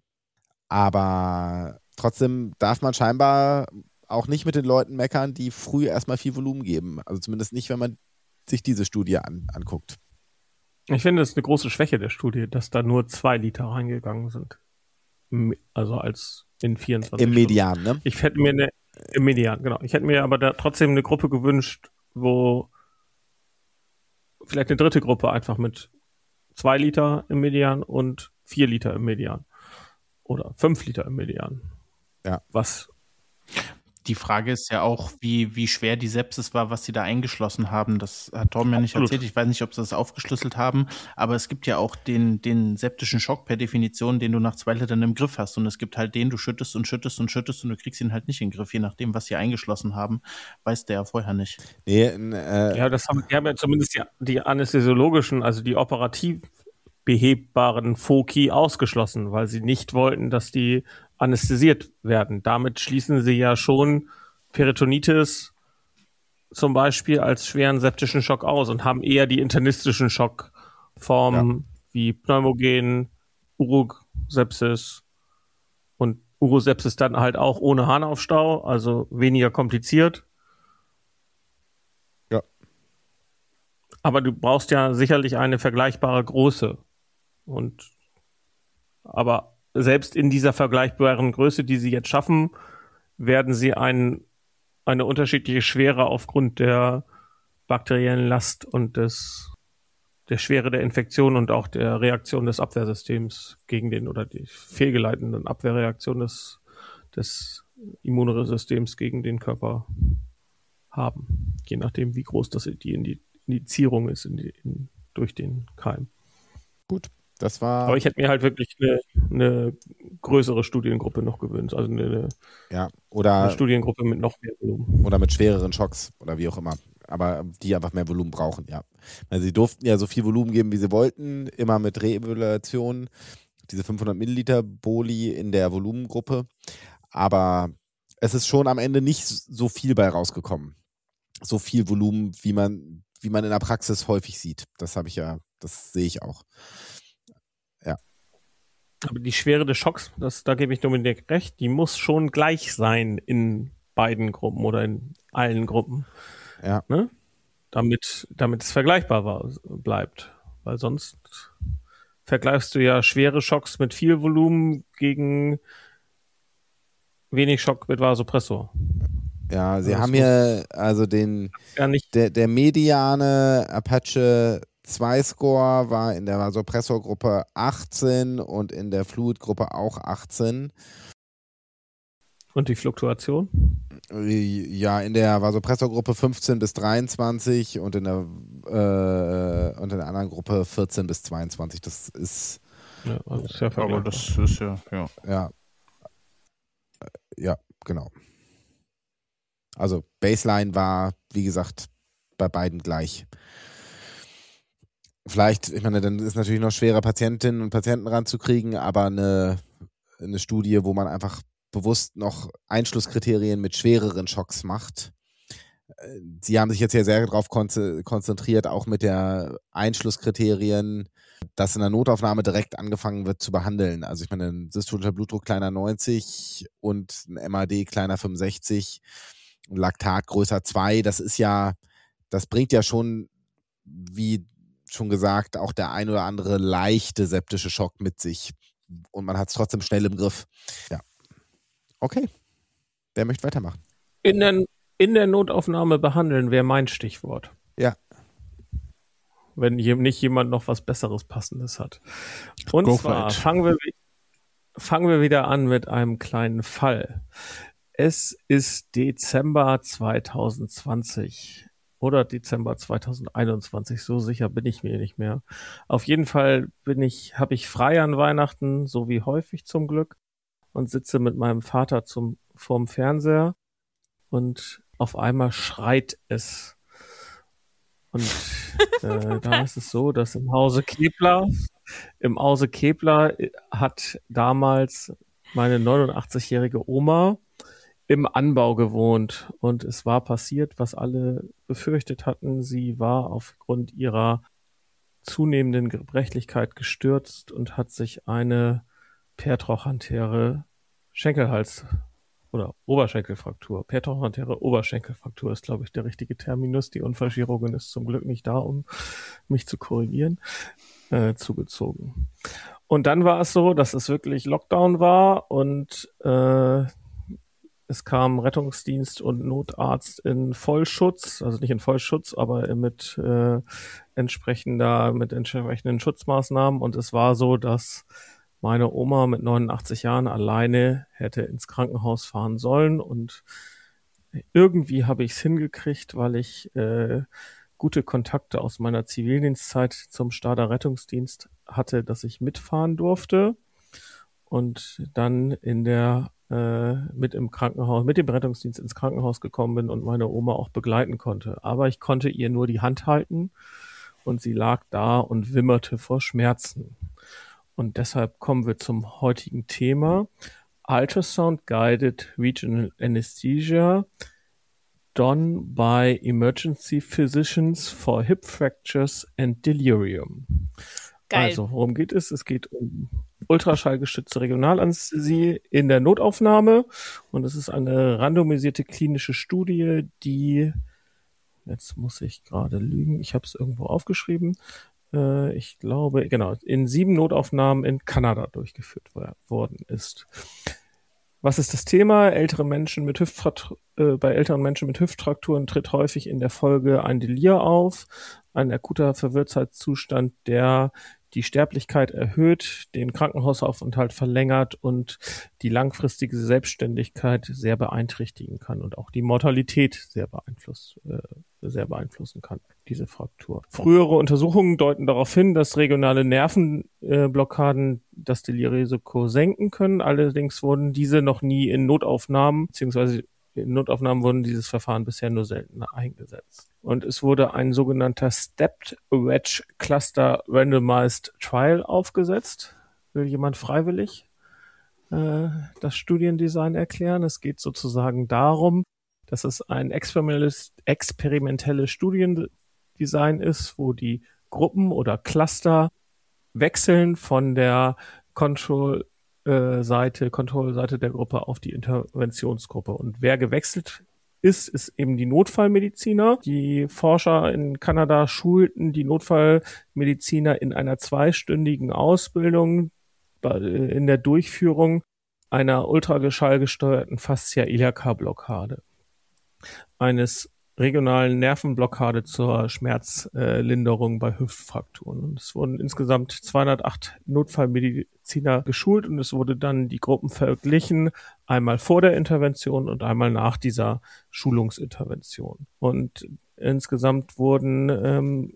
A: Aber trotzdem darf man scheinbar auch nicht mit den Leuten meckern, die früh erstmal viel Volumen geben. Also zumindest nicht, wenn man sich diese Studie anguckt.
C: Ich finde, das ist eine große Schwäche der Studie, dass da nur 2 Liter reingegangen sind. Also als in 24
A: Im Median, ne?
C: Ich hätte mir im Median, genau. Ich hätte mir aber da trotzdem eine Gruppe gewünscht, wo vielleicht eine dritte Gruppe einfach mit 2 Liter im Median und 4 Liter im Median. Oder 5 Liter im Median.
A: Ja.
C: Was?
E: Die Frage ist ja auch, wie schwer die Sepsis war, was sie da eingeschlossen haben. Das hat Tom ja nicht erzählt. Ich weiß nicht, ob sie das aufgeschlüsselt haben. Aber es gibt ja auch den septischen Schock per Definition, den du nach 2 Litern im Griff hast. Und es gibt halt den, du schüttest und schüttest und schüttest und du kriegst ihn halt nicht in den Griff. Je nachdem, was sie eingeschlossen haben, weiß der ja vorher nicht.
A: Nee,
C: ja, die haben ja zumindest die anästhesiologischen, also die operativ behebbaren Foci ausgeschlossen, weil sie nicht wollten, dass die anästhesiert werden. Damit schließen sie ja schon Peritonitis zum Beispiel als schweren septischen Schock aus und haben eher die internistischen Schockformen wie Pneumogen, Urosepsis und Urosepsis dann halt auch ohne Harnaufstau, also weniger kompliziert.
A: Ja.
C: Aber du brauchst ja sicherlich eine vergleichbare Größe. Aber selbst in dieser vergleichbaren Größe, die sie jetzt schaffen, werden sie eine unterschiedliche Schwere aufgrund der bakteriellen Last und der Schwere der Infektion und auch der Reaktion des Abwehrsystems oder die fehlgeleitenden Abwehrreaktion des Immunsystems gegen den Körper haben. Je nachdem, wie groß die Indizierung ist durch den Keim.
A: Gut, das war...
C: Aber ich hätte mir halt wirklich eine größere Studiengruppe noch gewünscht. Also eine Studiengruppe mit noch mehr Volumen.
A: Oder mit schwereren Schocks oder wie auch immer. Aber die einfach mehr Volumen brauchen, ja. Also sie durften ja so viel Volumen geben, wie sie wollten, immer mit Reevaluation, diese 500 Milliliter Boli in der Volumengruppe. Aber es ist schon am Ende nicht so viel bei rausgekommen. So viel Volumen, wie man in der Praxis häufig sieht. Das sehe ich auch. Ja.
C: Aber die Schwere des Schocks, da gebe ich Dominik recht, die muss schon gleich sein in beiden Gruppen oder in allen Gruppen.
A: Ja.
C: Ne? Damit es vergleichbar bleibt. Weil sonst vergleichst du ja schwere Schocks mit viel Volumen gegen wenig Schock mit Vasopressor.
A: Ja, sie haben hier also der mediane Apache 2 Score war in der Vasopressor-Gruppe 18 und in der Fluid-Gruppe auch 18.
C: Und die Fluktuation?
A: Ja, in der Vasopressor-Gruppe 15 bis 23 und in der anderen Gruppe 14 bis 22. Das ist...
C: Ja, also ist ja
E: aber das ist ja...
A: Ja, genau. Also Baseline war, wie gesagt, bei beiden gleich. Vielleicht, ich meine, dann ist natürlich noch schwerer, Patientinnen und Patienten ranzukriegen, aber eine Studie, wo man einfach bewusst noch Einschlusskriterien mit schwereren Schocks macht. Sie haben sich jetzt ja sehr darauf konzentriert, auch mit der Einschlusskriterien, dass in der Notaufnahme direkt angefangen wird zu behandeln. Also ich meine, ein systolischer Blutdruck kleiner 90 und ein MAD kleiner 65, ein Laktat größer 2, das bringt ja schon, wie schon gesagt, auch der ein oder andere leichte septische Schock mit sich. Und man hat es trotzdem schnell im Griff. Ja. Okay. Wer möchte weitermachen?
C: In der Notaufnahme behandeln wäre mein Stichwort.
A: Ja.
C: Wenn hier nicht jemand noch was Besseres, Passendes hat. Und zwar fangen wir wieder an mit einem kleinen Fall. Es ist Dezember 2020 oder Dezember 2021, so sicher bin ich mir nicht mehr. Auf jeden Fall habe ich frei an Weihnachten, so wie häufig zum Glück, und sitze mit meinem Vater vorm Fernseher und auf einmal schreit es. Und da ist es so, dass im Hause Kepler hat damals meine 89-jährige Oma im Anbau gewohnt und es war passiert, was alle befürchtet hatten. Sie war aufgrund ihrer zunehmenden Gebrechlichkeit gestürzt und hat sich eine pertrochantäre Schenkelhals- oder Oberschenkelfraktur. Pertrochantäre Oberschenkelfraktur ist, glaube ich, der richtige Terminus. Die Unfallchirurgin ist zum Glück nicht da, um mich zu korrigieren, zugezogen. Und dann war es so, dass es wirklich Lockdown war und es kam Rettungsdienst und Notarzt in Vollschutz, also nicht in Vollschutz, aber mit entsprechenden Schutzmaßnahmen. Und es war so, dass meine Oma mit 89 Jahren alleine hätte ins Krankenhaus fahren sollen. Und irgendwie habe ich es hingekriegt, weil ich gute Kontakte aus meiner Zivildienstzeit zum Stadler Rettungsdienst hatte, dass ich mitfahren durfte. Und dann mit dem Rettungsdienst ins Krankenhaus gekommen bin und meine Oma auch begleiten konnte. Aber ich konnte ihr nur die Hand halten und sie lag da und wimmerte vor Schmerzen. Und deshalb kommen wir zum heutigen Thema. Ultrasound-Guided Regional Anesthesia done by emergency physicians for hip fractures and delirium.
B: Geil.
C: Also, worum geht es? Es geht um ultraschallgestützte Regionalanästhesie in der Notaufnahme. Und es ist eine randomisierte klinische Studie, die, jetzt muss ich gerade lügen, ich habe es irgendwo aufgeschrieben, ich glaube, genau, in 7 Notaufnahmen in Kanada durchgeführt worden ist. Was ist das Thema? Bei älteren Menschen mit Hüftfrakturen tritt häufig in der Folge ein Delir auf, ein akuter Verwirrtheitszustand, der die Sterblichkeit erhöht, den Krankenhausaufenthalt verlängert und die langfristige Selbstständigkeit sehr beeinträchtigen kann und auch die Mortalität sehr beeinflussen kann, diese Fraktur. Frühere Untersuchungen deuten darauf hin, dass regionale Nervenblockaden das Delirrisiko senken können. Allerdings wurden diese noch nie in Notaufnahmen, beziehungsweise in Notaufnahmen wurden dieses Verfahren bisher nur selten eingesetzt. Und es wurde ein sogenannter Stepped Wedge Cluster Randomized Trial aufgesetzt. Will jemand freiwillig das Studiendesign erklären? Es geht sozusagen darum, dass es ein experimentelles Studiendesign ist, wo die Gruppen oder Cluster wechseln von der Control-Seite der Gruppe auf die Interventionsgruppe. Und wer gewechselt ist eben die Notfallmediziner. Die Forscher in Kanada schulten die Notfallmediziner in einer 2-stündigen Ausbildung in der Durchführung einer ultraschallgesteuerten Fascia-Iliaca-Blockade, eines regionalen Nervenblockade zur Schmerzlinderung bei Hüftfrakturen. Und es wurden insgesamt 208 Notfallmediziner geschult und es wurde dann die Gruppen verglichen, einmal vor der Intervention und einmal nach dieser Schulungsintervention. Und insgesamt wurden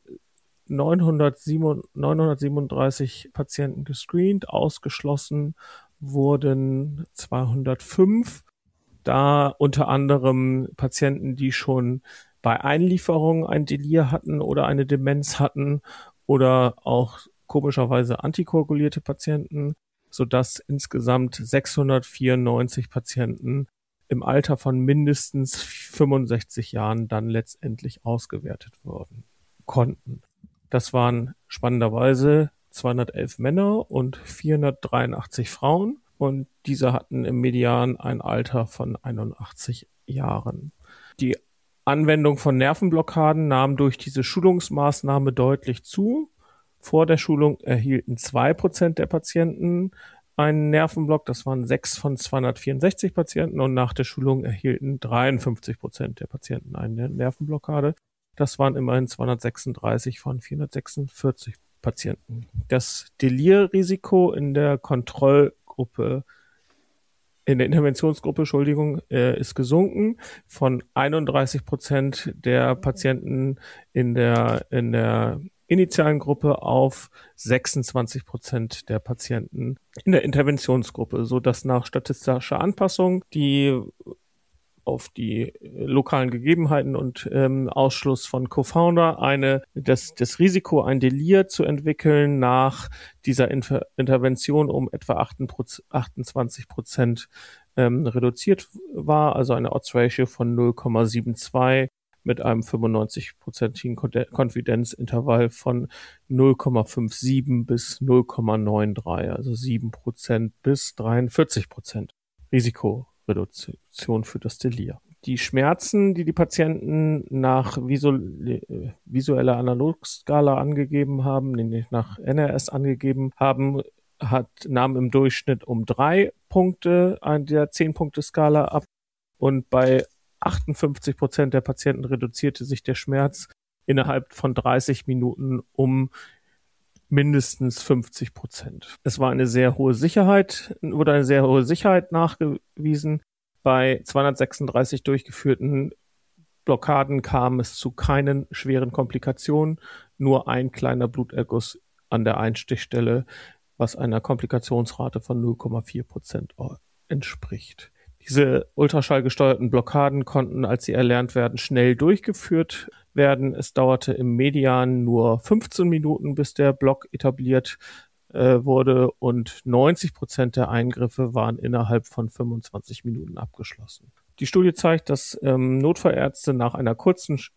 C: 937 Patienten gescreent, ausgeschlossen wurden 205, da unter anderem Patienten, die schon bei Einlieferung ein Delir hatten oder eine Demenz hatten oder auch komischerweise antikoagulierte Patienten, sodass insgesamt 694 Patienten im Alter von mindestens 65 Jahren dann letztendlich ausgewertet konnten. Das waren spannenderweise 211 Männer und 483 Frauen. Und diese hatten im Median ein Alter von 81 Jahren. Die Anwendung von Nervenblockaden nahm durch diese Schulungsmaßnahme deutlich zu. Vor der Schulung erhielten 2% der Patienten einen Nervenblock. Das waren 6 von 264 Patienten. Und nach der Schulung erhielten 53% der Patienten eine Nervenblockade. Das waren immerhin 236 von 446 Patienten. Das Delirrisiko in der Interventionsgruppe, ist gesunken von 31% der Patienten in der initialen Gruppe auf 26% der Patienten in der Interventionsgruppe, so dass nach statistischer Anpassung die auf die lokalen Gegebenheiten und Ausschluss von Co-Founder das Risiko, ein Delir zu entwickeln, nach dieser Intervention um etwa 28% reduziert war, also eine Odds-Ratio von 0,72 mit einem 95%igen Konfidenzintervall von 0,57 bis 0,93, also 7% bis 43% Risikoreduktion für das Delir. Die Schmerzen, die Patienten nach visueller Analogskala angegeben haben, nämlich nach NRS angegeben haben, nahm im Durchschnitt um 3 Punkte an der 10-Punkte-Skala ab und bei 58% der Patienten reduzierte sich der Schmerz innerhalb von 30 Minuten um mindestens 50%. Es war wurde eine sehr hohe Sicherheit nachgewiesen. Bei 236 durchgeführten Blockaden kam es zu keinen schweren Komplikationen, nur ein kleiner Bluterguss an der Einstichstelle, was einer Komplikationsrate von 0,4% entspricht. Diese ultraschallgesteuerten Blockaden konnten, als sie erlernt werden, schnell durchgeführt werden. Es dauerte im Median nur 15 Minuten, bis der Block etabliert wurde und 90% der Eingriffe waren innerhalb von 25 Minuten abgeschlossen. Die Studie zeigt, dass Notfallärzte nach einer kurzen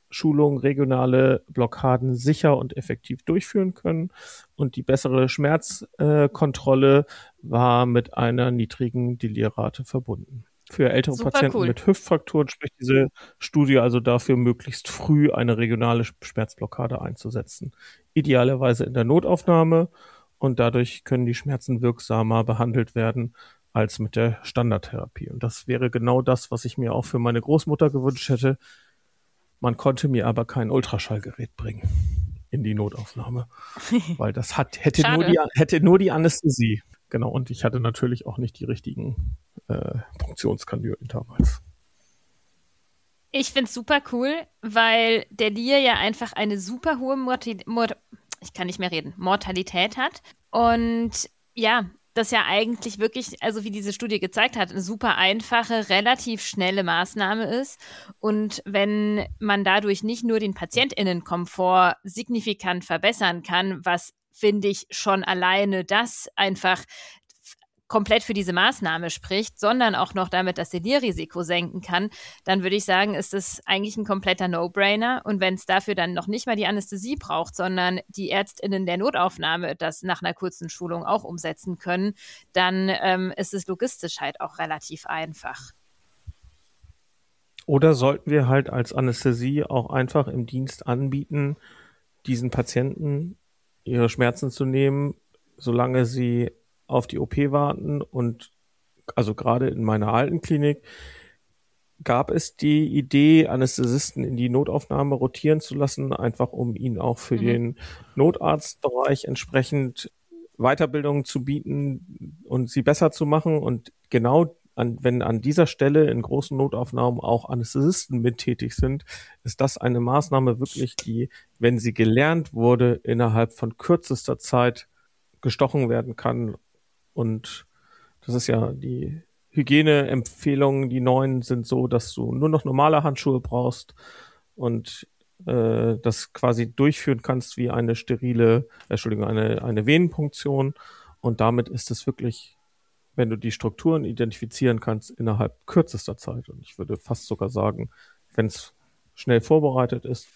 C: Schulung regionale Blockaden sicher und effektiv durchführen können. Und die bessere Schmerzkontrolle war mit einer niedrigen Delirrate verbunden. Für ältere Patienten mit Hüftfrakturen spricht diese Studie also dafür, möglichst früh eine regionale Schmerzblockade einzusetzen. Idealerweise in der Notaufnahme, und dadurch können die Schmerzen wirksamer behandelt werden als mit der Standardtherapie. Und das wäre genau das, was ich mir auch für meine Großmutter gewünscht hätte. Man konnte mir aber kein Ultraschallgerät bringen in die Notaufnahme, weil das hätte nur die Anästhesie. Genau, und ich hatte natürlich auch nicht die richtigen Punktionskanülen damals.
B: Ich finde es super cool, weil der Lear ja einfach eine super hohe Mortalität hat. Und ja, das ja eigentlich wirklich, also wie diese Studie gezeigt hat, eine super einfache, relativ schnelle Maßnahme ist. Und wenn man dadurch nicht nur den PatientInnenkomfort signifikant verbessern kann, was, finde ich, schon alleine das einfach komplett für diese Maßnahme spricht, sondern auch noch damit das Delirrisiko senken kann, dann würde ich sagen, ist das eigentlich ein kompletter No-Brainer. Und wenn es dafür dann noch nicht mal die Anästhesie braucht, sondern die ÄrztInnen der Notaufnahme das nach einer kurzen Schulung auch umsetzen können, dann ist es logistisch halt auch relativ einfach.
C: Oder sollten wir halt als Anästhesie auch einfach im Dienst anbieten, diesen Patienten ihre Schmerzen zu nehmen, solange sie auf die OP warten. Und also gerade in meiner alten Klinik gab es die Idee, Anästhesisten in die Notaufnahme rotieren zu lassen, einfach um ihnen auch für den Notarztbereich entsprechend Weiterbildung zu bieten und sie besser zu machen. Und genau wenn an dieser Stelle in großen Notaufnahmen auch Anästhesisten mit tätig sind, ist das eine Maßnahme wirklich, die, wenn sie gelernt wurde, innerhalb von kürzester Zeit gestochen werden kann. Und das ist ja die Hygieneempfehlungen, die neuen sind so, dass du nur noch normale Handschuhe brauchst und das quasi durchführen kannst wie eine eine Venenpunktion. Und damit ist es wirklich, wenn du die Strukturen identifizieren kannst, innerhalb kürzester Zeit. Und ich würde fast sogar sagen, wenn es schnell vorbereitet ist,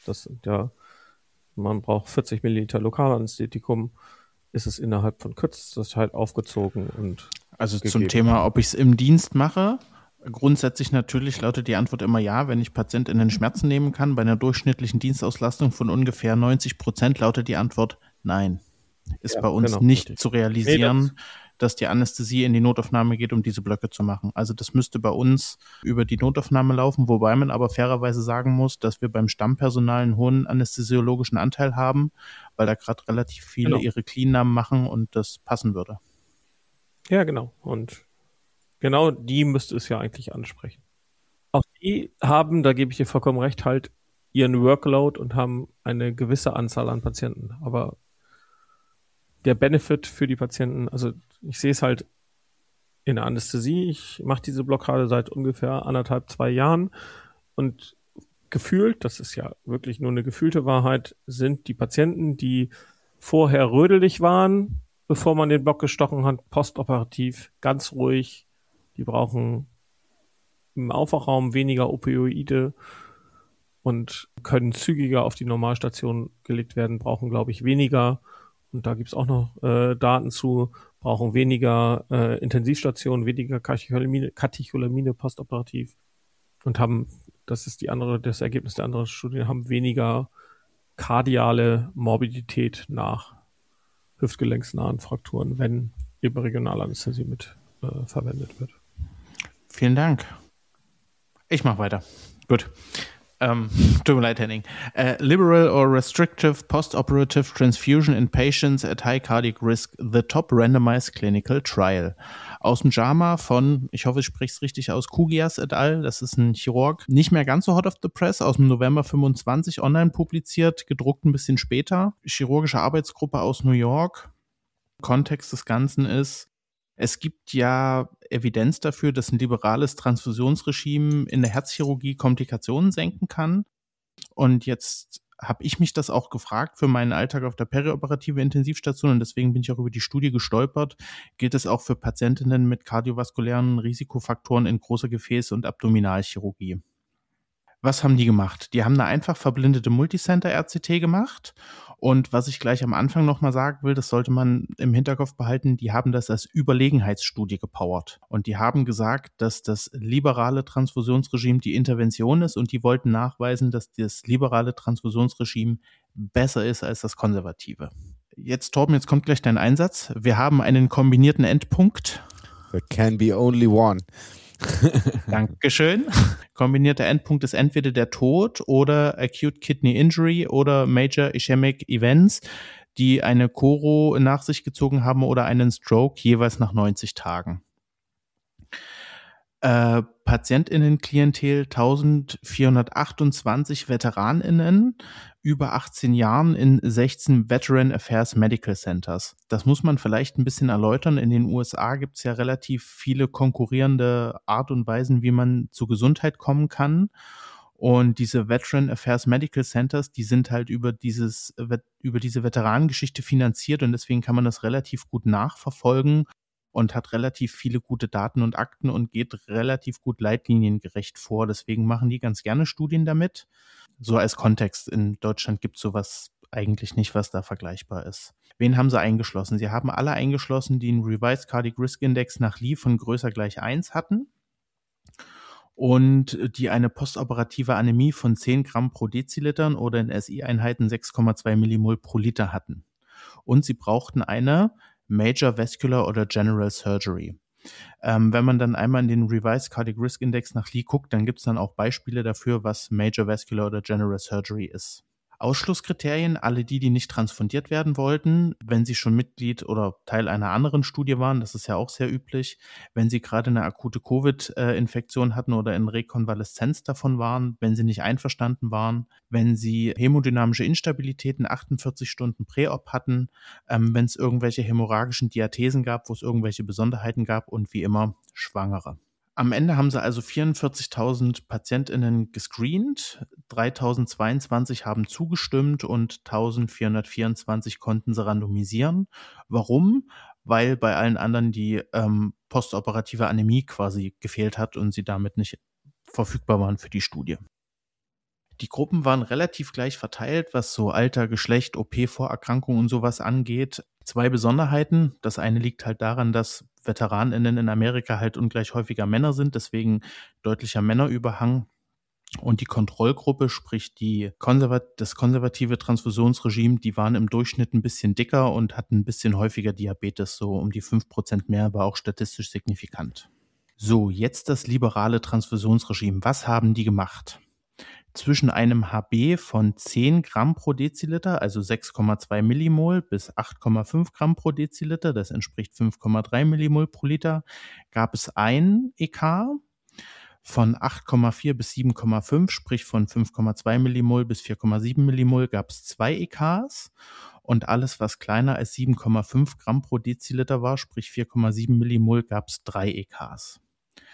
C: man braucht 40 Milliliter Lokalanästhetikum, ist es innerhalb von kürzester Zeit aufgezogen und
E: also gegeben. Zum Thema, ob ich es im Dienst mache, grundsätzlich natürlich lautet die Antwort immer ja, wenn ich PatientInnen Schmerzen nehmen kann. Bei einer durchschnittlichen Dienstauslastung von ungefähr 90% lautet die Antwort nein. Ist bei uns nicht richtig zu realisieren, dass die Anästhesie in die Notaufnahme geht, um diese Blöcke zu machen. Also das müsste bei uns über die Notaufnahme laufen, wobei man aber fairerweise sagen muss, dass wir beim Stammpersonal einen hohen anästhesiologischen Anteil haben, weil da gerade relativ viele ihre Clean-Namen machen und das passen würde.
C: Ja, genau. Und genau die müsste es ja eigentlich ansprechen. Auch die haben, da gebe ich dir vollkommen recht, halt ihren Workload und haben eine gewisse Anzahl an Patienten. Aber der Benefit für die Patienten, also ich sehe es halt in der Anästhesie, ich mache diese Blockade seit ungefähr 1,5-2 Jahren und gefühlt, das ist ja wirklich nur eine gefühlte Wahrheit, sind die Patienten, die vorher rödelig waren, bevor man den Block gestochen hat, postoperativ, ganz ruhig, die brauchen im Aufwachraum weniger Opioide und können zügiger auf die Normalstation gelegt werden, brauchen, glaube ich, weniger. Und da gibt's auch noch Daten zu, brauchen weniger Intensivstationen, weniger Katecholamine postoperativ und haben, das ist das Ergebnis der anderen Studien, haben weniger kardiale Morbidität nach hüftgelenksnahen Frakturen, wenn eben Regionalanästhesie mit verwendet wird.
E: Vielen Dank. Ich mache weiter. Gut. Tut mir leid, Henning. Liberal or restrictive postoperative transfusion in patients at high cardiac risk, the top randomized clinical trial. Aus dem JAMA von, ich hoffe, ich spreche es richtig aus, Kugias et al., das ist ein Chirurg, nicht mehr ganz so hot of the press, aus dem November 25 online publiziert, gedruckt ein bisschen später. Chirurgische Arbeitsgruppe aus New York. Kontext des Ganzen ist, es gibt ja Evidenz dafür, dass ein liberales Transfusionsregime in der Herzchirurgie Komplikationen senken kann. Und jetzt habe ich mich das auch gefragt für meinen Alltag auf der perioperative Intensivstation und deswegen bin ich auch über die Studie gestolpert. Gilt es auch für Patientinnen mit kardiovaskulären Risikofaktoren in großer Gefäß- und Abdominalchirurgie? Was haben die gemacht? Die haben eine einfach verblindete Multicenter-RCT gemacht. Und was ich gleich am Anfang nochmal sagen will, das sollte man im Hinterkopf behalten, die haben das als Überlegenheitsstudie gepowert. Und die haben gesagt, dass das liberale Transfusionsregime die Intervention ist und die wollten nachweisen, dass das liberale Transfusionsregime besser ist als das konservative. Jetzt, Torben, jetzt kommt gleich dein Einsatz. Wir haben einen kombinierten Endpunkt.
A: There can be only one.
E: Dankeschön. Kombinierter Endpunkt ist entweder der Tod oder Acute Kidney Injury oder Major Ischemic Events, die eine Choro nach sich gezogen haben oder einen Stroke, jeweils nach 90 Tagen. PatientInnen-Klientel 1428 VeteranInnen über 18 Jahren in 16 Veteran Affairs Medical Centers. Das muss man vielleicht ein bisschen erläutern. In den USA gibt es ja relativ viele konkurrierende Art und Weisen, wie man zu Gesundheit kommen kann. Und diese Veteran Affairs Medical Centers, die sind halt über diese Veteranengeschichte finanziert und deswegen kann man das relativ gut nachverfolgen und hat relativ viele gute Daten und Akten und geht relativ gut leitliniengerecht vor. Deswegen machen die ganz gerne Studien damit. So als Kontext, in Deutschland gibt es sowas eigentlich nicht, was da vergleichbar ist. Wen haben sie eingeschlossen? Sie haben alle eingeschlossen, die einen Revised Cardiac Risk Index nach Lee von größer gleich 1 hatten und die eine postoperative Anämie von 10 Gramm pro Deziliter oder in SI-Einheiten 6,2 Millimol pro Liter hatten. Und sie brauchten eine Major Vascular oder General Surgery. Wenn man dann einmal in den Revised Cardiac Risk Index nach Lee guckt, dann gibt es dann auch Beispiele dafür, was Major Vascular oder General Surgery ist. Ausschlusskriterien, alle die nicht transfundiert werden wollten, wenn sie schon Mitglied oder Teil einer anderen Studie waren, das ist ja auch sehr üblich, wenn sie gerade eine akute Covid-Infektion hatten oder in Rekonvaleszenz davon waren, wenn sie nicht einverstanden waren, wenn sie hämodynamische Instabilitäten 48 Stunden Prä-Op hatten, wenn es irgendwelche hämorrhagischen Diathesen gab, wo es irgendwelche Besonderheiten gab und wie immer Schwangere. Am Ende haben sie also 44.000 PatientInnen gescreent, 3.022 haben zugestimmt und 1.424 konnten sie randomisieren. Warum? Weil bei allen anderen die postoperative Anämie quasi gefehlt hat und sie damit nicht verfügbar waren für die Studie. Die Gruppen waren relativ gleich verteilt, was so Alter, Geschlecht, OP-Vorerkrankungen und sowas angeht. 2 Besonderheiten. Das eine liegt halt daran, dass VeteranInnen in Amerika halt ungleich häufiger Männer sind, deswegen deutlicher Männerüberhang. Und die Kontrollgruppe, sprich das konservative Transfusionsregime, die waren im Durchschnitt ein bisschen dicker und hatten ein bisschen häufiger Diabetes, so um die 5% mehr, war auch statistisch signifikant. So, jetzt das liberale Transfusionsregime. Was haben die gemacht? Zwischen einem HB von 10 Gramm pro Deziliter, also 6,2 Millimol, bis 8,5 Gramm pro Deziliter, das entspricht 5,3 Millimol pro Liter, gab es ein EK. Von 8,4 bis 7,5, sprich von 5,2 Millimol bis 4,7 Millimol, gab es 2 EKs. Und alles, was kleiner als 7,5 Gramm pro Deziliter war, sprich 4,7 Millimol, gab es 3 EKs.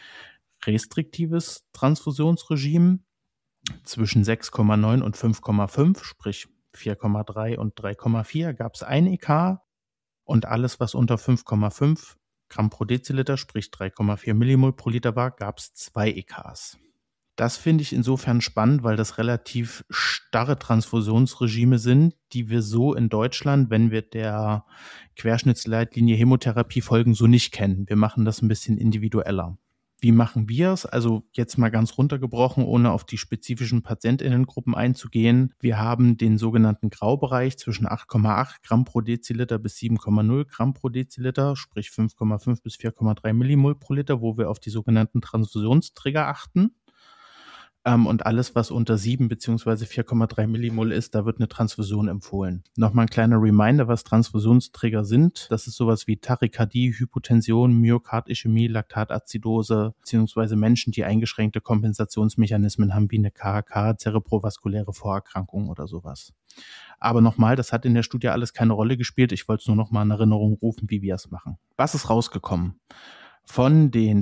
E: Restriktives Transfusionsregime zwischen 6,9 und 5,5, sprich 4,3 und 3,4, gab es ein EK. Und alles, was unter 5,5 Gramm pro Deziliter, sprich 3,4 Millimol pro Liter war, gab es 2 EKs. Das finde ich insofern spannend, weil das relativ starre Transfusionsregime sind, die wir so in Deutschland, wenn wir der Querschnittsleitlinie Hämotherapie folgen, so nicht kennen. Wir machen das ein bisschen individueller. Wie machen wir es? Also jetzt mal ganz runtergebrochen, ohne auf die spezifischen PatientInnengruppen einzugehen. Wir haben den sogenannten Graubereich zwischen 8,8 Gramm pro Deziliter bis 7,0 Gramm pro Deziliter, sprich 5,5 bis 4,3 Millimol pro Liter, wo wir auf die sogenannten Transfusionstrigger achten. Und alles, was unter 7 bzw. 4,3 Millimol ist, da wird eine Transfusion empfohlen. Nochmal ein kleiner Reminder, was Transfusionsträger sind. Das ist sowas wie Tachykardie, Hypotension, Myokardischämie, Laktatazidose, beziehungsweise Menschen, die eingeschränkte Kompensationsmechanismen haben, wie eine KHK, zerebrovaskuläre Vorerkrankung oder sowas. Aber nochmal, das hat in der Studie alles keine Rolle gespielt. Ich wollte es nur nochmal in Erinnerung rufen, wie wir es machen. Was ist rausgekommen? Von den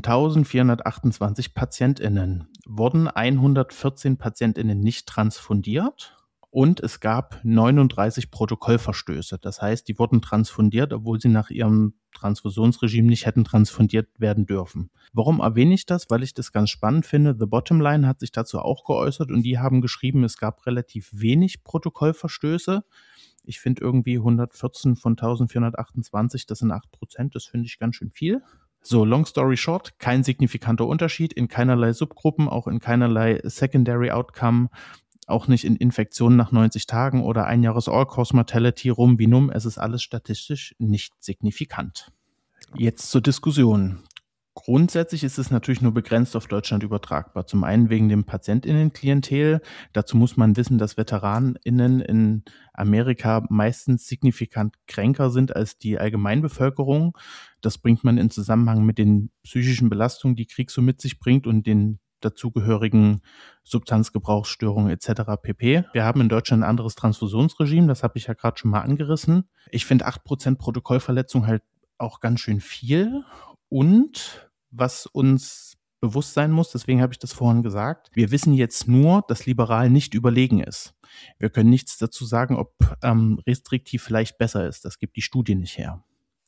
E: 1428 PatientInnen wurden 114 PatientInnen nicht transfundiert Und es gab 39 Protokollverstöße. Das heißt, die wurden transfundiert, obwohl sie nach ihrem Transfusionsregime nicht hätten transfundiert werden dürfen. Warum erwähne ich das? Weil ich das ganz spannend finde. The Bottom Line hat sich dazu auch geäußert und die haben geschrieben, es gab relativ wenig Protokollverstöße. Ich finde irgendwie 114 von 1428, das sind 8%, das finde ich ganz schön viel. So, long story short, kein signifikanter Unterschied in keinerlei Subgruppen, auch in keinerlei Secondary Outcome, auch nicht in Infektionen nach 90 Tagen oder ein Jahres All-Cause-Mortality rum wie numm. Es ist alles statistisch nicht signifikant. Jetzt zur Diskussion. Grundsätzlich ist es natürlich nur begrenzt auf Deutschland übertragbar. Zum einen wegen dem PatientInnen-Klientel. Dazu muss man wissen, dass VeteranInnen in Amerika meistens signifikant kränker sind als die Allgemeinbevölkerung. Das bringt man in Zusammenhang mit den psychischen Belastungen, die Krieg so mit sich bringt und den dazugehörigen Substanzgebrauchsstörungen etc. pp. Wir haben in Deutschland ein anderes Transfusionsregime, das habe ich ja gerade schon mal angerissen. Ich finde 8% Protokollverletzung halt auch ganz schön viel. Und was uns bewusst sein muss, deswegen habe ich das vorhin gesagt, wir wissen jetzt nur, dass liberal nicht überlegen ist. Wir können nichts dazu sagen, ob restriktiv vielleicht besser ist. Das gibt die Studie nicht her.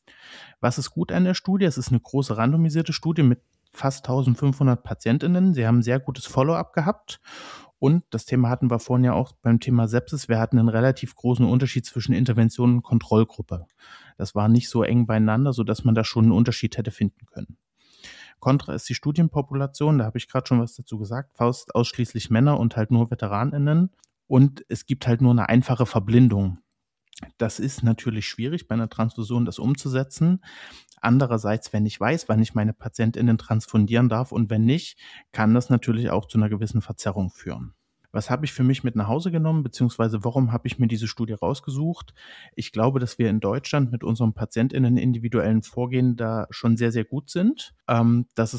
E: Was ist gut an der Studie? Es ist eine große randomisierte Studie mit fast 1500 PatientInnen. Sie haben ein sehr gutes Follow-up gehabt. Und das Thema hatten wir vorhin ja auch beim Thema Sepsis. Wir hatten einen relativ großen Unterschied zwischen Intervention und Kontrollgruppe. Das war nicht so eng beieinander, sodass man da schon einen Unterschied hätte finden können. Kontra ist die Studienpopulation, da habe ich gerade schon was dazu gesagt, fast ausschließlich Männer und halt nur VeteranInnen. Und es gibt halt nur eine einfache Verblindung. Das ist natürlich schwierig, bei einer Transfusion das umzusetzen. Andererseits, wenn ich weiß, wann ich meine PatientInnen transfundieren darf und wenn nicht, kann das natürlich auch zu einer gewissen Verzerrung führen. Was habe ich für mich mit nach Hause genommen, beziehungsweise warum habe ich mir diese Studie rausgesucht? Ich glaube, dass wir in Deutschland mit unserem PatientInnen individuellen Vorgehen da schon sehr, sehr gut sind. Dass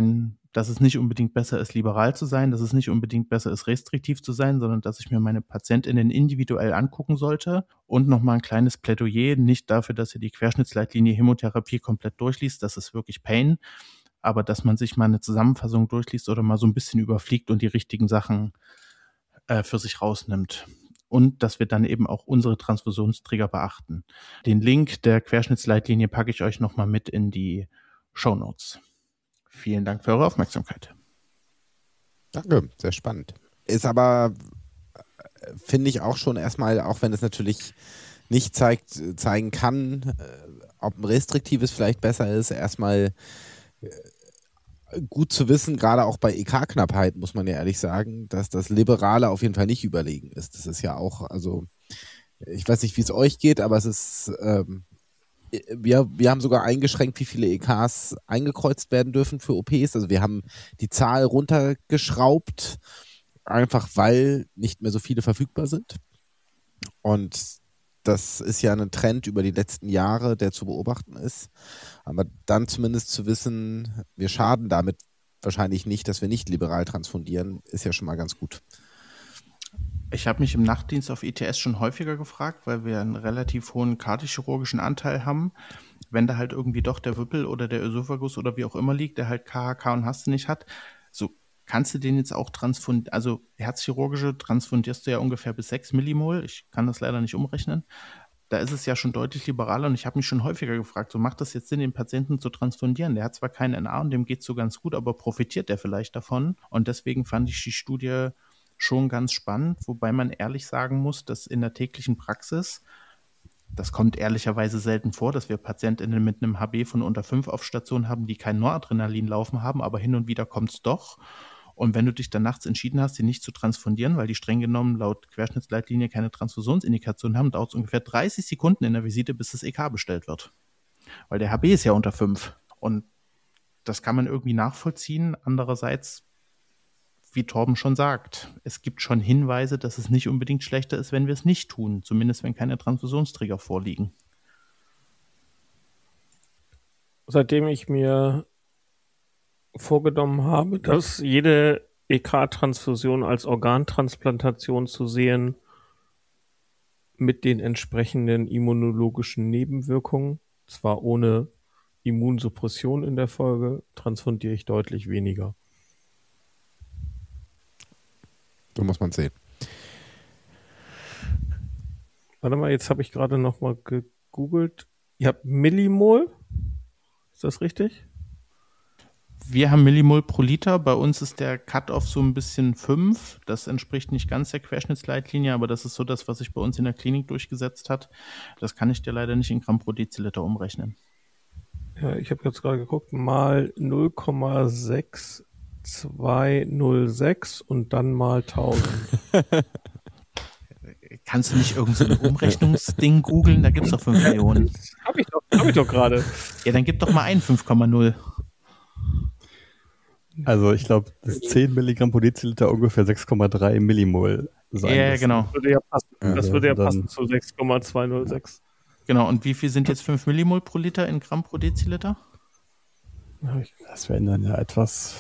E: es nicht unbedingt besser ist, liberal zu sein, dass es nicht unbedingt besser ist, restriktiv zu sein, sondern dass ich mir meine PatientInnen individuell angucken sollte. Und nochmal ein kleines Plädoyer, nicht dafür, dass ihr die Querschnittsleitlinie Hämotherapie komplett durchliest, das ist wirklich Pain, aber dass man sich mal eine Zusammenfassung durchliest oder mal so ein bisschen überfliegt und die richtigen Sachen für sich rausnimmt. Und dass wir dann eben auch unsere Transfusionstrigger beachten. Den Link der Querschnittsleitlinie packe ich euch nochmal mit in die Shownotes. Vielen Dank für eure Aufmerksamkeit.
A: Danke, sehr spannend. Ist aber, finde ich auch schon erstmal, auch wenn es natürlich nicht zeigen kann, ob ein restriktives vielleicht besser ist, erstmal gut zu wissen, gerade auch bei EK-Knappheit, muss man ja ehrlich sagen, dass das Liberale auf jeden Fall nicht überlegen ist. Das ist ja auch, also ich weiß nicht, wie es euch geht, aber es ist, wir haben sogar eingeschränkt, wie viele EKs eingekreuzt werden dürfen für OPs. Also wir haben die Zahl runtergeschraubt, einfach weil nicht mehr so viele verfügbar sind. Und das ist ja ein Trend über die letzten Jahre, der zu beobachten ist. Aber dann zumindest zu wissen, wir schaden damit wahrscheinlich nicht, dass wir nicht liberal transfundieren, ist ja schon mal ganz gut.
E: Ich habe mich im Nachtdienst auf ITS schon häufiger gefragt, weil wir einen relativ hohen kardiochirurgischen Anteil haben. Wenn da halt irgendwie doch der Wippel oder der Ösophagus oder wie auch immer liegt, der halt KHK und hast du nicht hat, so kannst du den jetzt auch transfundieren, also herzchirurgische transfundierst du ja ungefähr bis 6 Millimol, ich kann das leider nicht umrechnen, da ist es ja schon deutlich liberaler und ich habe mich schon häufiger gefragt, so macht das jetzt Sinn, den Patienten zu transfundieren? Der hat zwar keinen NA und dem geht es so ganz gut, aber profitiert der vielleicht davon? Und deswegen fand ich die Studie schon ganz spannend, wobei man ehrlich sagen muss, dass in der täglichen Praxis, das kommt ehrlicherweise selten vor, dass wir PatientInnen mit einem HB von unter 5 auf Station haben, die kein Noradrenalin laufen haben, aber hin und wieder kommt es doch. Und wenn du dich dann nachts entschieden hast, die nicht zu transfundieren, weil die streng genommen laut Querschnittsleitlinie keine Transfusionsindikation haben, dauert es ungefähr 30 Sekunden in der Visite, bis das EK bestellt wird. Weil der HB ist ja unter 5. Und das kann man irgendwie nachvollziehen. Andererseits, wie Torben schon sagt, es gibt schon Hinweise, dass es nicht unbedingt schlechter ist, wenn wir es nicht tun. Zumindest wenn keine Transfusionstrigger vorliegen.
C: Seitdem ich mir vorgenommen habe, dass jede EK-Transfusion als Organtransplantation zu sehen mit den entsprechenden immunologischen Nebenwirkungen, zwar ohne Immunsuppression in der Folge, transfundiere ich deutlich weniger.
A: So muss man sehen.
C: Warte mal, jetzt habe ich gerade noch mal gegoogelt. Ihr habt Millimol. Ist das richtig?
E: Wir haben Millimol pro Liter. Bei uns ist der Cut-off so ein bisschen 5. Das entspricht nicht ganz der Querschnittsleitlinie, aber das ist so das, was sich bei uns in der Klinik durchgesetzt hat. Das kann ich dir leider nicht in Gramm pro Deziliter umrechnen.
C: Ja, ich habe jetzt gerade geguckt, mal 0,6206 und dann mal 1000.
E: Kannst du nicht irgend so ein Umrechnungsding googeln? Da gibt es doch 5 Millionen.
C: Hab ich doch gerade.
E: Ja, dann gib doch mal ein 5,0.
F: Also ich glaube, das 10 Milligramm pro Deziliter ungefähr 6,3 Millimol sein.
E: Ja,
F: müssen.
E: genau.
C: Das würde ja passen zu 6,206.
E: Genau, und wie viel sind jetzt 5 Millimol pro Liter in Gramm pro Deziliter?
F: Das wären dann ja etwas...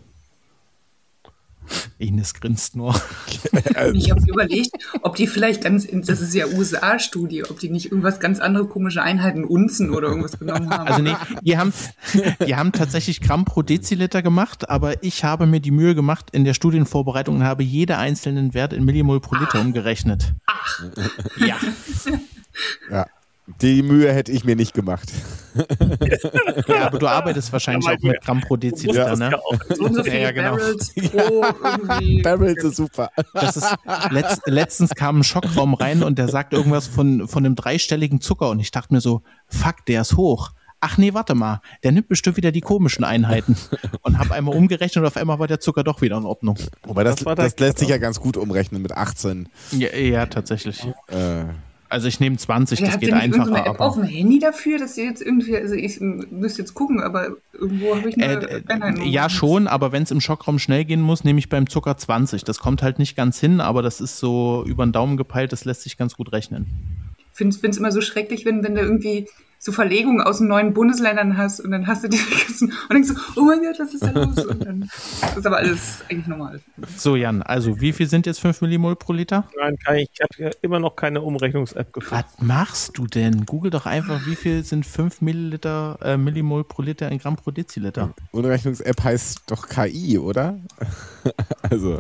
E: Ines grinst nur.
D: Ich habe überlegt, ob die vielleicht das ist ja USA-Studie, ob die nicht irgendwas ganz andere komische Einheiten, Unzen oder irgendwas genommen haben.
E: Also nee, die haben tatsächlich Gramm pro Deziliter gemacht, aber ich habe mir die Mühe gemacht in der Studienvorbereitung und habe jede einzelnen Wert in Millimol pro Liter umgerechnet.
D: Ach.
E: Ja.
A: Ja. Die Mühe hätte ich mir nicht gemacht.
E: Ja, aber du arbeitest wahrscheinlich auch mit Gramm pro Deziliter, ne?
D: So und so viele
E: Ja, genau.
D: Barrels pro irgendwie.
A: Barrels ist super.
E: Das ist, letztens kam ein Schockraum rein und der sagt irgendwas von einem 3-stelligen Zucker und ich dachte mir so, fuck, der ist hoch. Ach nee, warte mal, der nimmt bestimmt wieder die komischen Einheiten. Und habe einmal umgerechnet und auf einmal war der Zucker doch wieder in Ordnung.
A: Wobei das lässt sich ja ganz gut umrechnen mit 18.
E: Ja, tatsächlich. Also ich nehme 20, das geht einfacher.
D: Eine App auf dem Handy dafür, dass ihr jetzt irgendwie, also ich müsste jetzt gucken, aber irgendwo habe ich eine
E: ja schon, aber wenn es im Schockraum schnell gehen muss, nehme ich beim Zucker 20. Das kommt halt nicht ganz hin, aber das ist so über den Daumen gepeilt, das lässt sich ganz gut rechnen.
D: Ich finde es immer so schrecklich, wenn du irgendwie so Verlegungen aus den neuen Bundesländern hast und dann hast du die und denkst so, oh mein Gott, was ist da los? Und dann, das ist aber alles eigentlich normal.
E: So Jan, also wie viel sind jetzt 5 Millimol pro Liter?
C: Nein, ich habe immer noch keine Umrechnungs-App gefunden.
E: Was machst du denn? Google doch einfach, wie viel sind 5 Millimol pro Liter in Gramm pro Deziliter?
A: Umrechnungs-App heißt doch KI, oder? Also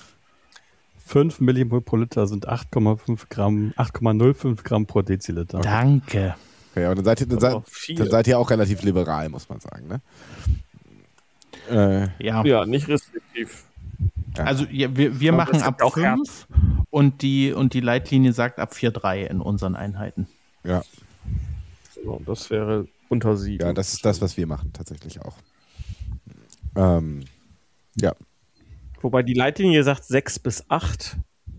F: 5 Millimol pro Liter sind 8,05 Gramm pro Deziliter.
E: Danke.
A: Okay, aber dann seid ihr auch relativ liberal, muss man sagen, ne?
C: Ja, nicht restriktiv.
A: Ja.
E: Also ja, wir machen ab 5 und die Leitlinie sagt ab 4,3 in unseren Einheiten.
A: Ja.
C: So, das wäre unter 7.
A: Ja, das ist das, was wir machen, tatsächlich auch. Ja.
C: Wobei die Leitlinie sagt 6 bis 8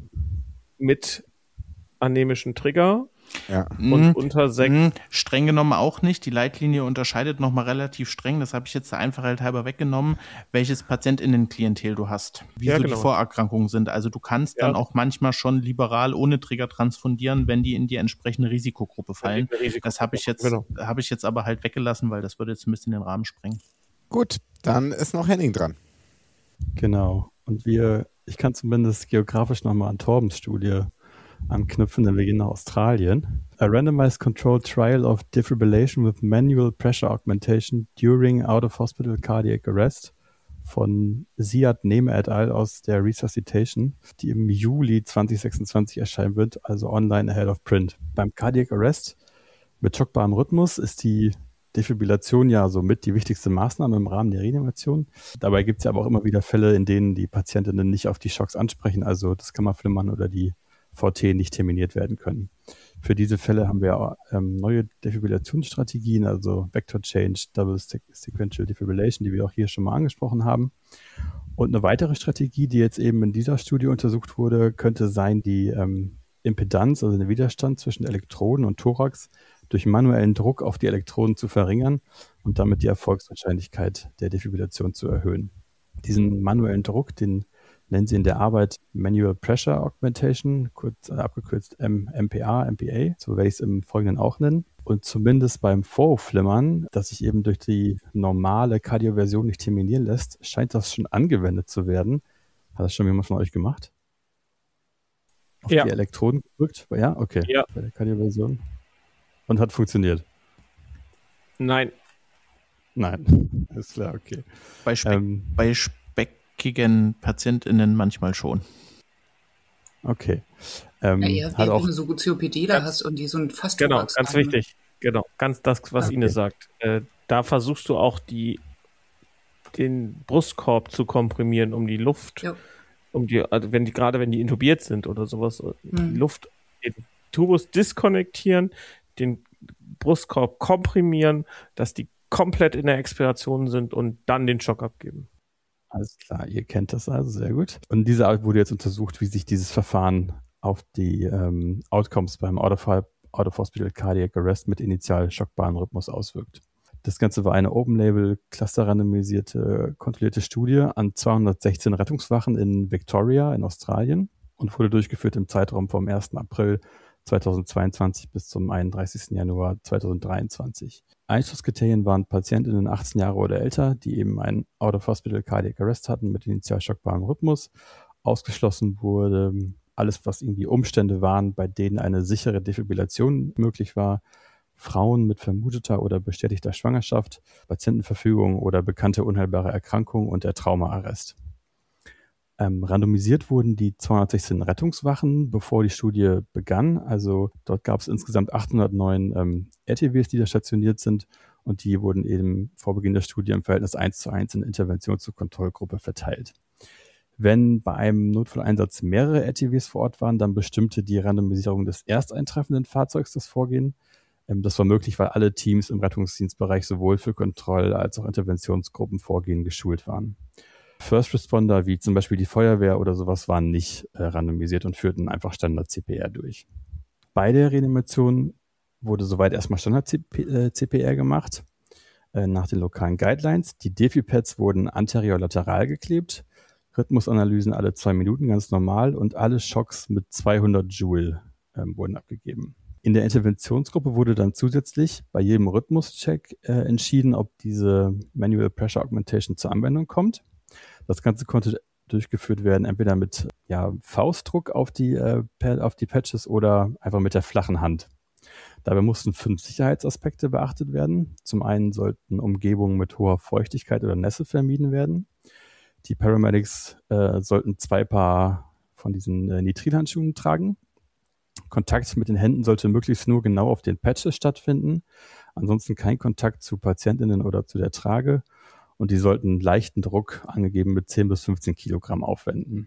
C: mit anemischen Trigger.
A: Ja.
C: Und unter 6.
E: Streng genommen auch nicht. Die Leitlinie unterscheidet nochmal relativ streng. Das habe ich jetzt der Einfachheit halber weggenommen, welches PatientInnen-Klientel du hast. Wie so die Vorerkrankungen sind. Also du kannst dann auch manchmal schon liberal ohne Trigger transfundieren, wenn die in die entsprechende Risikogruppe fallen. Das habe ich jetzt aber halt weggelassen, weil das würde jetzt ein bisschen den Rahmen sprengen.
A: Gut, dann ist noch Henning dran.
F: Genau. Und ich kann zumindest geografisch nochmal an Torbens Studie anknüpfen, denn wir gehen nach Australien. A randomized controlled trial of defibrillation with manual pressure augmentation during out-of-hospital cardiac arrest von Ziad Nehme et al. Aus der Resuscitation, die im Juli 2026 erscheinen wird, also online ahead of print. Beim Cardiac Arrest mit schockbarem Rhythmus ist die Defibrillation ja somit die wichtigste Maßnahme im Rahmen der Reanimation. Dabei gibt es ja aber auch immer wieder Fälle, in denen die Patientinnen nicht auf die Schocks ansprechen, also das Kammerflimmern oder die VT nicht terminiert werden können. Für diese Fälle haben wir neue Defibrillationsstrategien, also Vector Change, Double Sequential Defibrillation, die wir auch hier schon mal angesprochen haben. Und eine weitere Strategie, die jetzt eben in dieser Studie untersucht wurde, könnte sein, die Impedanz, also den Widerstand zwischen Elektroden und Thorax durch manuellen Druck auf die Elektroden zu verringern und damit die Erfolgswahrscheinlichkeit der Defibrillation zu erhöhen. Diesen manuellen Druck, den nennen sie in der Arbeit Manual Pressure Augmentation, abgekürzt MPA, so werde ich es im Folgenden auch nennen. Und zumindest beim Vorhofflimmern, das sich eben durch die normale Kardioversion nicht terminieren lässt, scheint das schon angewendet zu werden. Hat das schon jemand von euch gemacht? Auf die Elektroden gedrückt? Ja, okay.
C: Ja.
F: Bei der Kardioversion. Und hat funktioniert?
C: Nein.
F: Ist klar, okay.
E: Bei speckigen PatientInnen manchmal schon.
F: Okay.
D: Eher, wenn du so COPD da hast und die so ein fast
C: Genau, ganz wichtig. Genau, ganz das, was Ines sagt. Da versuchst du auch den Brustkorb zu komprimieren, um die Luft, also wenn die intubiert sind oder sowas, die Luft, den Tubus diskonnektieren, den Brustkorb komprimieren, dass die komplett in der Expiration sind und dann den Schock abgeben.
F: Alles klar, ihr kennt das also, sehr gut. Und diese Art wurde jetzt untersucht, wie sich dieses Verfahren auf die Outcomes beim Out-of-Hospital Cardiac Arrest mit initial schockbarem Rhythmus auswirkt. Das Ganze war eine Open-Label, cluster-randomisierte, kontrollierte Studie an 216 Rettungswachen in Victoria in Australien und wurde durchgeführt im Zeitraum vom 1. April 2022 bis zum 31. Januar 2023. Einschlusskriterien waren PatientInnen 18 Jahre oder älter, die eben einen Out-of-Hospital Cardiac Arrest hatten mit initial schockbarem Rhythmus. Ausgeschlossen wurde alles, was irgendwie Umstände waren, bei denen eine sichere Defibrillation möglich war, Frauen mit vermuteter oder bestätigter Schwangerschaft, Patientenverfügung oder bekannte unheilbare Erkrankung und der Traumaarrest. Randomisiert wurden die 216 Rettungswachen, bevor die Studie begann. Also dort gab es insgesamt 809 RTWs, die da stationiert sind, und die wurden eben vor Beginn der Studie im Verhältnis 1:1 in Intervention zur Kontrollgruppe verteilt. Wenn bei einem Notfalleinsatz mehrere RTWs vor Ort waren, dann bestimmte die Randomisierung des ersteintreffenden Fahrzeugs das Vorgehen. Das war möglich, weil alle Teams im Rettungsdienstbereich sowohl für Kontroll- als auch Interventionsgruppenvorgehen geschult waren. First Responder, wie zum Beispiel die Feuerwehr oder sowas, waren nicht randomisiert und führten einfach Standard-CPR durch. Bei der Reanimation wurde soweit erstmal Standard-CPR gemacht, nach den lokalen Guidelines. Die Defipads wurden anterior-lateral geklebt, Rhythmusanalysen alle 2 Minuten, ganz normal, und alle Schocks mit 200 Joule wurden abgegeben. In der Interventionsgruppe wurde dann zusätzlich bei jedem Rhythmuscheck entschieden, ob diese Manual Pressure Augmentation zur Anwendung kommt. Das Ganze konnte durchgeführt werden, entweder mit Faustdruck auf die Patches oder einfach mit der flachen Hand. Dabei mussten 5 Sicherheitsaspekte beachtet werden. Zum einen sollten Umgebungen mit hoher Feuchtigkeit oder Nässe vermieden werden. Die Paramedics sollten 2 Paar von diesen Nitrilhandschuhen tragen. Kontakt mit den Händen sollte möglichst nur genau auf den Patches stattfinden. Ansonsten kein Kontakt zu PatientInnen oder zu der Trage. Und die sollten leichten Druck, angegeben mit 10 bis 15 Kilogramm, aufwenden.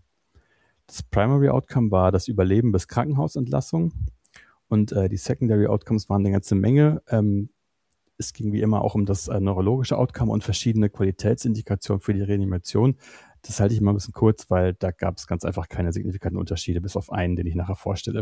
F: Das Primary Outcome war das Überleben bis Krankenhausentlassung. Und die Secondary Outcomes waren eine ganze Menge. Es ging wie immer auch um das neurologische Outcome und verschiedene Qualitätsindikationen für die Reanimation. Das halte ich mal ein bisschen kurz, weil da gab es ganz einfach keine signifikanten Unterschiede, bis auf einen, den ich nachher vorstelle.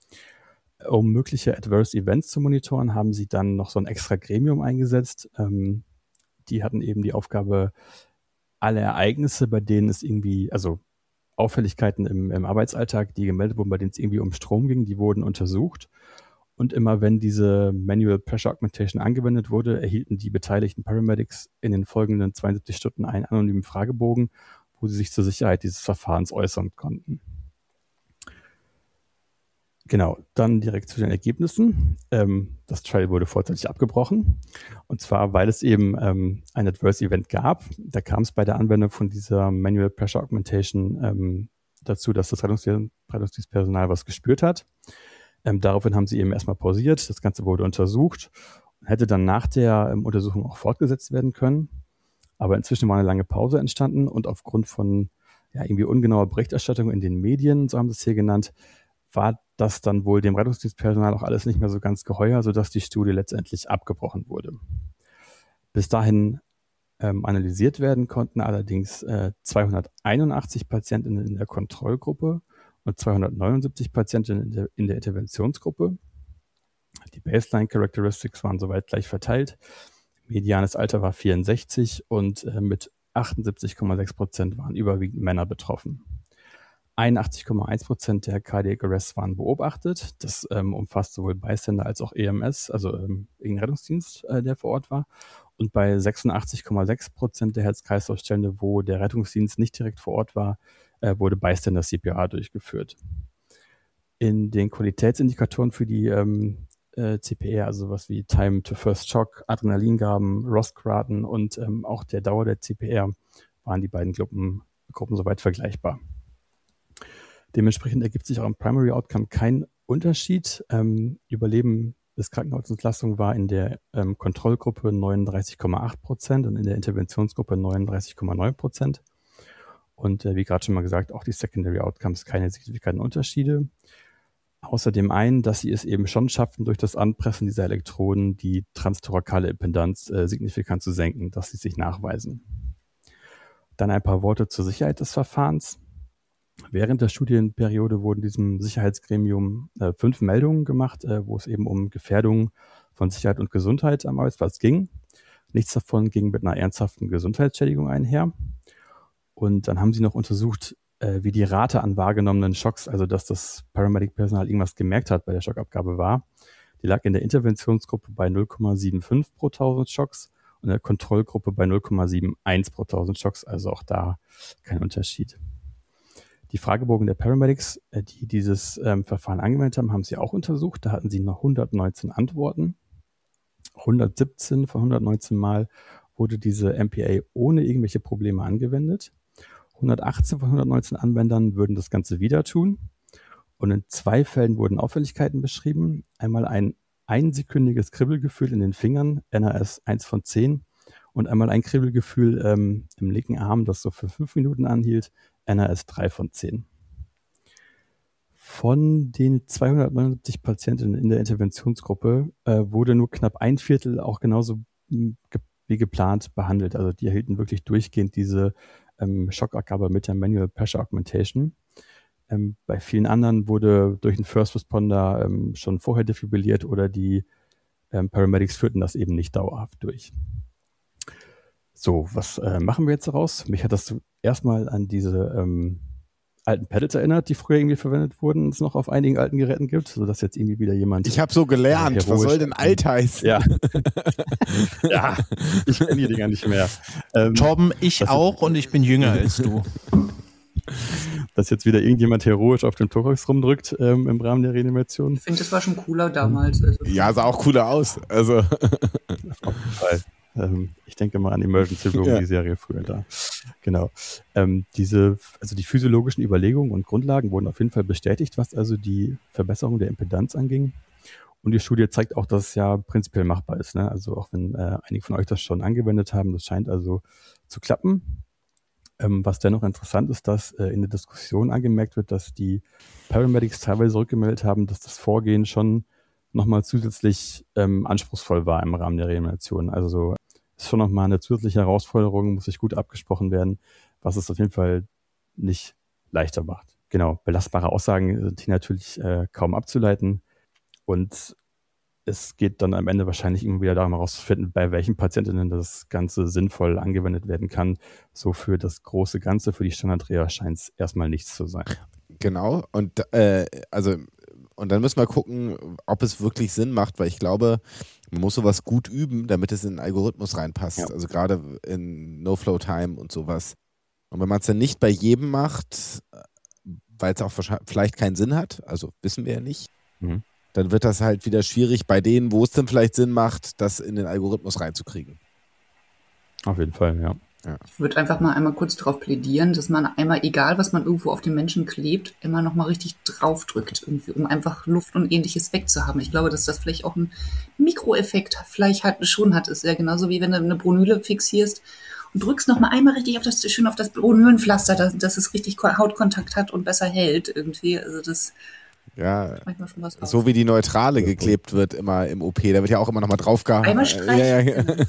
F: Um mögliche Adverse Events zu monitoren, haben sie dann noch so ein extra Gremium eingesetzt. Die hatten eben die Aufgabe, alle Ereignisse, bei denen es irgendwie, also Auffälligkeiten im Arbeitsalltag, die gemeldet wurden, bei denen es irgendwie um Strom ging, die wurden untersucht. Und immer wenn diese Manual Pressure Augmentation angewendet wurde, erhielten die beteiligten Paramedics in den folgenden 72 Stunden einen anonymen Fragebogen, wo sie sich zur Sicherheit dieses Verfahrens äußern konnten. Genau, dann direkt zu den Ergebnissen. Das Trial wurde vorzeitig abgebrochen. Und zwar, weil es eben ein Adverse Event gab. Da kam es bei der Anwendung von dieser Manual Pressure Augmentation dazu, dass das Rettungsdienstpersonal was gespürt hat. Daraufhin haben sie eben erstmal pausiert. Das Ganze wurde untersucht und hätte dann nach der Untersuchung auch fortgesetzt werden können. Aber inzwischen war eine lange Pause entstanden und aufgrund von irgendwie ungenauer Berichterstattung in den Medien, so haben sie es hier genannt, war das dann wohl dem Rettungsdienstpersonal auch alles nicht mehr so ganz geheuer, sodass die Studie letztendlich abgebrochen wurde. Bis dahin analysiert werden konnten allerdings 281 Patientinnen in der Kontrollgruppe und 279 Patientinnen in der Interventionsgruppe. Die Baseline Characteristics waren soweit gleich verteilt. Medianes Alter war 64 und mit 78,6% waren überwiegend Männer betroffen. 81,1% der Cardiac Arrests waren beobachtet. Das umfasst sowohl Bystander als auch EMS, also irgendein Rettungsdienst, der vor Ort war. Und bei 86,6% der Herz-Kreislauf-Stände, wo der Rettungsdienst nicht direkt vor Ort war, wurde Bystander CPR durchgeführt. In den Qualitätsindikatoren für die CPR, also was wie Time to First Shock, Adrenalingaben, ROSC-Raten und auch der Dauer der CPR, waren die beiden Gruppen soweit vergleichbar. Dementsprechend ergibt sich auch im Primary Outcome kein Unterschied. Überleben bis Krankenhausentlassung war in der Kontrollgruppe 39,8% und in der Interventionsgruppe 39,9%. Und wie gerade schon mal gesagt, auch die Secondary Outcomes keine signifikanten Unterschiede. Außer dem einen, dass sie es eben schon schaffen, durch das Anpressen dieser Elektroden die transtorakale Impedanz signifikant zu senken. Das ließ sich nachweisen. Dann ein paar Worte zur Sicherheit des Verfahrens. Während der Studienperiode wurden diesem Sicherheitsgremium 5 Meldungen gemacht, wo es eben um Gefährdung von Sicherheit und Gesundheit am Arbeitsplatz ging. Nichts davon ging mit einer ernsthaften Gesundheitsschädigung einher. Und dann haben sie noch untersucht, wie die Rate an wahrgenommenen Schocks, also dass das Paramedic-Personal irgendwas gemerkt hat bei der Schockabgabe war. Die lag in der Interventionsgruppe bei 0,75 pro 1000 Schocks und in der Kontrollgruppe bei 0,71 pro 1000 Schocks, also auch da kein Unterschied. Die Fragebogen der Paramedics, die dieses Verfahren angewendet haben, haben sie auch untersucht. Da hatten sie noch 119 Antworten. 117 von 119 Mal wurde diese MPA ohne irgendwelche Probleme angewendet. 118 von 119 Anwendern würden das Ganze wieder tun. Und in 2 Fällen wurden Auffälligkeiten beschrieben. Einmal ein einsekündiges Kribbelgefühl in den Fingern, NRS 1 von 10. Und einmal ein Kribbelgefühl im linken Arm, das so für 5 Minuten anhielt, NRS 3 von 10. Von den 279 Patientinnen in der Interventionsgruppe wurde nur knapp 1/4 auch genauso wie geplant behandelt. Also die erhielten wirklich durchgehend diese Schockabgabe mit der Manual Pressure Augmentation. Bei vielen anderen wurde durch einen First Responder schon vorher defibrilliert oder die Paramedics führten das eben nicht dauerhaft durch. So, was machen wir jetzt daraus? Mich hat das erstmal an diese alten Paddles erinnert, die früher irgendwie verwendet wurden und es noch auf einigen alten Geräten gibt, sodass jetzt irgendwie wieder jemand...
A: Ich habe so gelernt, was soll denn alt heißen?
F: Ja, ja, ich kenne die Dinger nicht mehr.
E: Torben, ich auch und ich bin jünger als du.
F: Dass jetzt wieder irgendjemand heroisch auf dem Thorax rumdrückt im Rahmen der Reanimation.
D: Ich finde, das war schon cooler damals. Also.
A: Ja, sah auch cooler aus. Also.
F: Auf jeden Fall. Ich denke mal an Emergency Room, die Serie früher da. Genau. Die physiologischen Überlegungen und Grundlagen wurden auf jeden Fall bestätigt, was also die Verbesserung der Impedanz anging. Und die Studie zeigt auch, dass es ja prinzipiell machbar ist. Ne? Also auch wenn einige von euch das schon angewendet haben, das scheint also zu klappen. Was dennoch interessant ist, dass in der Diskussion angemerkt wird, dass die Paramedics teilweise rückgemeldet haben, dass das Vorgehen schon nochmal zusätzlich anspruchsvoll war im Rahmen der Reanimation. Also ist schon nochmal eine zusätzliche Herausforderung, muss sich gut abgesprochen werden, was es auf jeden Fall nicht leichter macht. Genau, belastbare Aussagen sind hier natürlich kaum abzuleiten und es geht dann am Ende wahrscheinlich immer wieder darum herauszufinden, bei welchen Patientinnen das Ganze sinnvoll angewendet werden kann. So für das große Ganze, für die Standardreha scheint es erstmal nichts zu sein.
A: Genau, und dann müssen wir gucken, ob es wirklich Sinn macht, weil ich glaube, man muss sowas gut üben, damit es in den Algorithmus reinpasst. Ja. Also gerade in No-Flow-Time und sowas. Und wenn man es dann nicht bei jedem macht, weil es auch vielleicht keinen Sinn hat, also wissen wir ja nicht, dann wird das halt wieder schwierig bei denen, wo es dann vielleicht Sinn macht, das in den Algorithmus reinzukriegen.
F: Auf jeden Fall, ja.
D: Ich würde einfach mal einmal kurz darauf plädieren, dass man einmal, egal was man irgendwo auf den Menschen klebt, immer nochmal richtig draufdrückt, irgendwie, um einfach Luft und Ähnliches wegzuhaben. Ich glaube, dass das vielleicht auch einen Mikroeffekt vielleicht schon hat. Ist ja genauso wie wenn du eine Bronyle fixierst und drückst nochmal einmal richtig auf das Bronhylenpflaster, dass es richtig Hautkontakt hat und besser hält irgendwie. Also das manchmal schon was
A: so wie die Neutrale geklebt wird immer im OP, da wird ja auch immer nochmal draufgehauen.
D: Einmal streichen.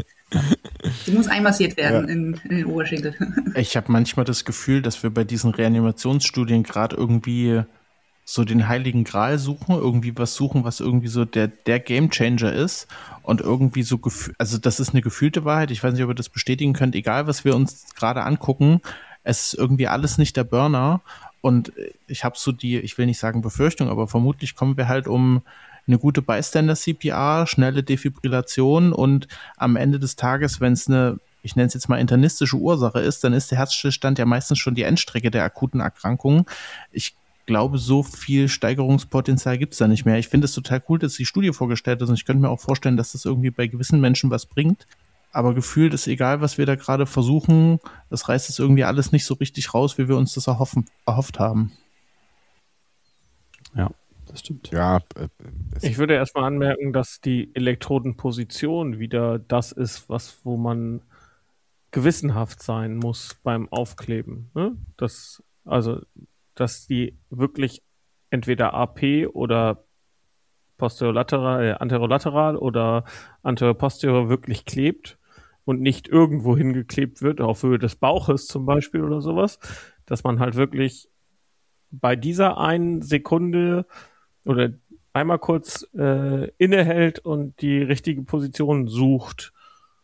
D: Die muss einmassiert werden in den Oberschenkel.
E: Ich habe manchmal das Gefühl, dass wir bei diesen Reanimationsstudien gerade irgendwie so den Heiligen Gral suchen, irgendwie was suchen, was irgendwie so der Gamechanger ist und irgendwie so, also das ist eine gefühlte Wahrheit, ich weiß nicht, ob ihr das bestätigen könnt, egal was wir uns gerade angucken, es ist irgendwie alles nicht der Burner und ich habe so ich will nicht sagen Befürchtung, aber vermutlich kommen wir halt um eine gute Bystander-CPR, schnelle Defibrillation und am Ende des Tages, wenn es eine, ich nenne es jetzt mal internistische Ursache ist, dann ist der Herzstillstand ja meistens schon die Endstrecke der akuten Erkrankung. Ich glaube, so viel Steigerungspotenzial gibt es da nicht mehr. Ich finde es total cool, dass die Studie vorgestellt ist und ich könnte mir auch vorstellen, dass das irgendwie bei gewissen Menschen was bringt. Aber gefühlt ist egal, was wir da gerade versuchen, das reißt es irgendwie alles nicht so richtig raus, wie wir uns das erhofft haben.
F: Ja, das stimmt.
A: Ja,
C: ich würde erstmal anmerken, dass die Elektrodenposition wieder das ist, wo man gewissenhaft sein muss beim Aufkleben. Ne? Dass die wirklich entweder AP oder anterolateral oder anterior-posterior wirklich klebt und nicht irgendwo hingeklebt wird, auf Höhe des Bauches zum Beispiel oder sowas, dass man halt wirklich bei dieser einen Sekunde oder einmal kurz innehält und die richtige Position sucht,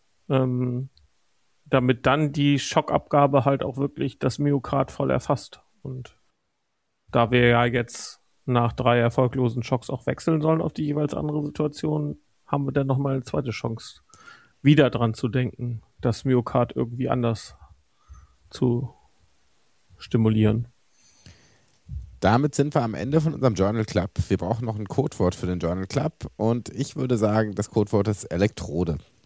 C: damit dann die Schockabgabe halt auch wirklich das Myokard voll erfasst. Und da wir ja jetzt nach 3 erfolglosen Schocks auch wechseln sollen auf die jeweils andere Situation, haben wir dann nochmal eine zweite Chance, wieder dran zu denken, das Myokard irgendwie anders zu stimulieren.
A: Damit sind wir am Ende von unserem Journal Club. Wir brauchen noch ein Codewort für den Journal Club und ich würde sagen, das Codewort ist Elektrode.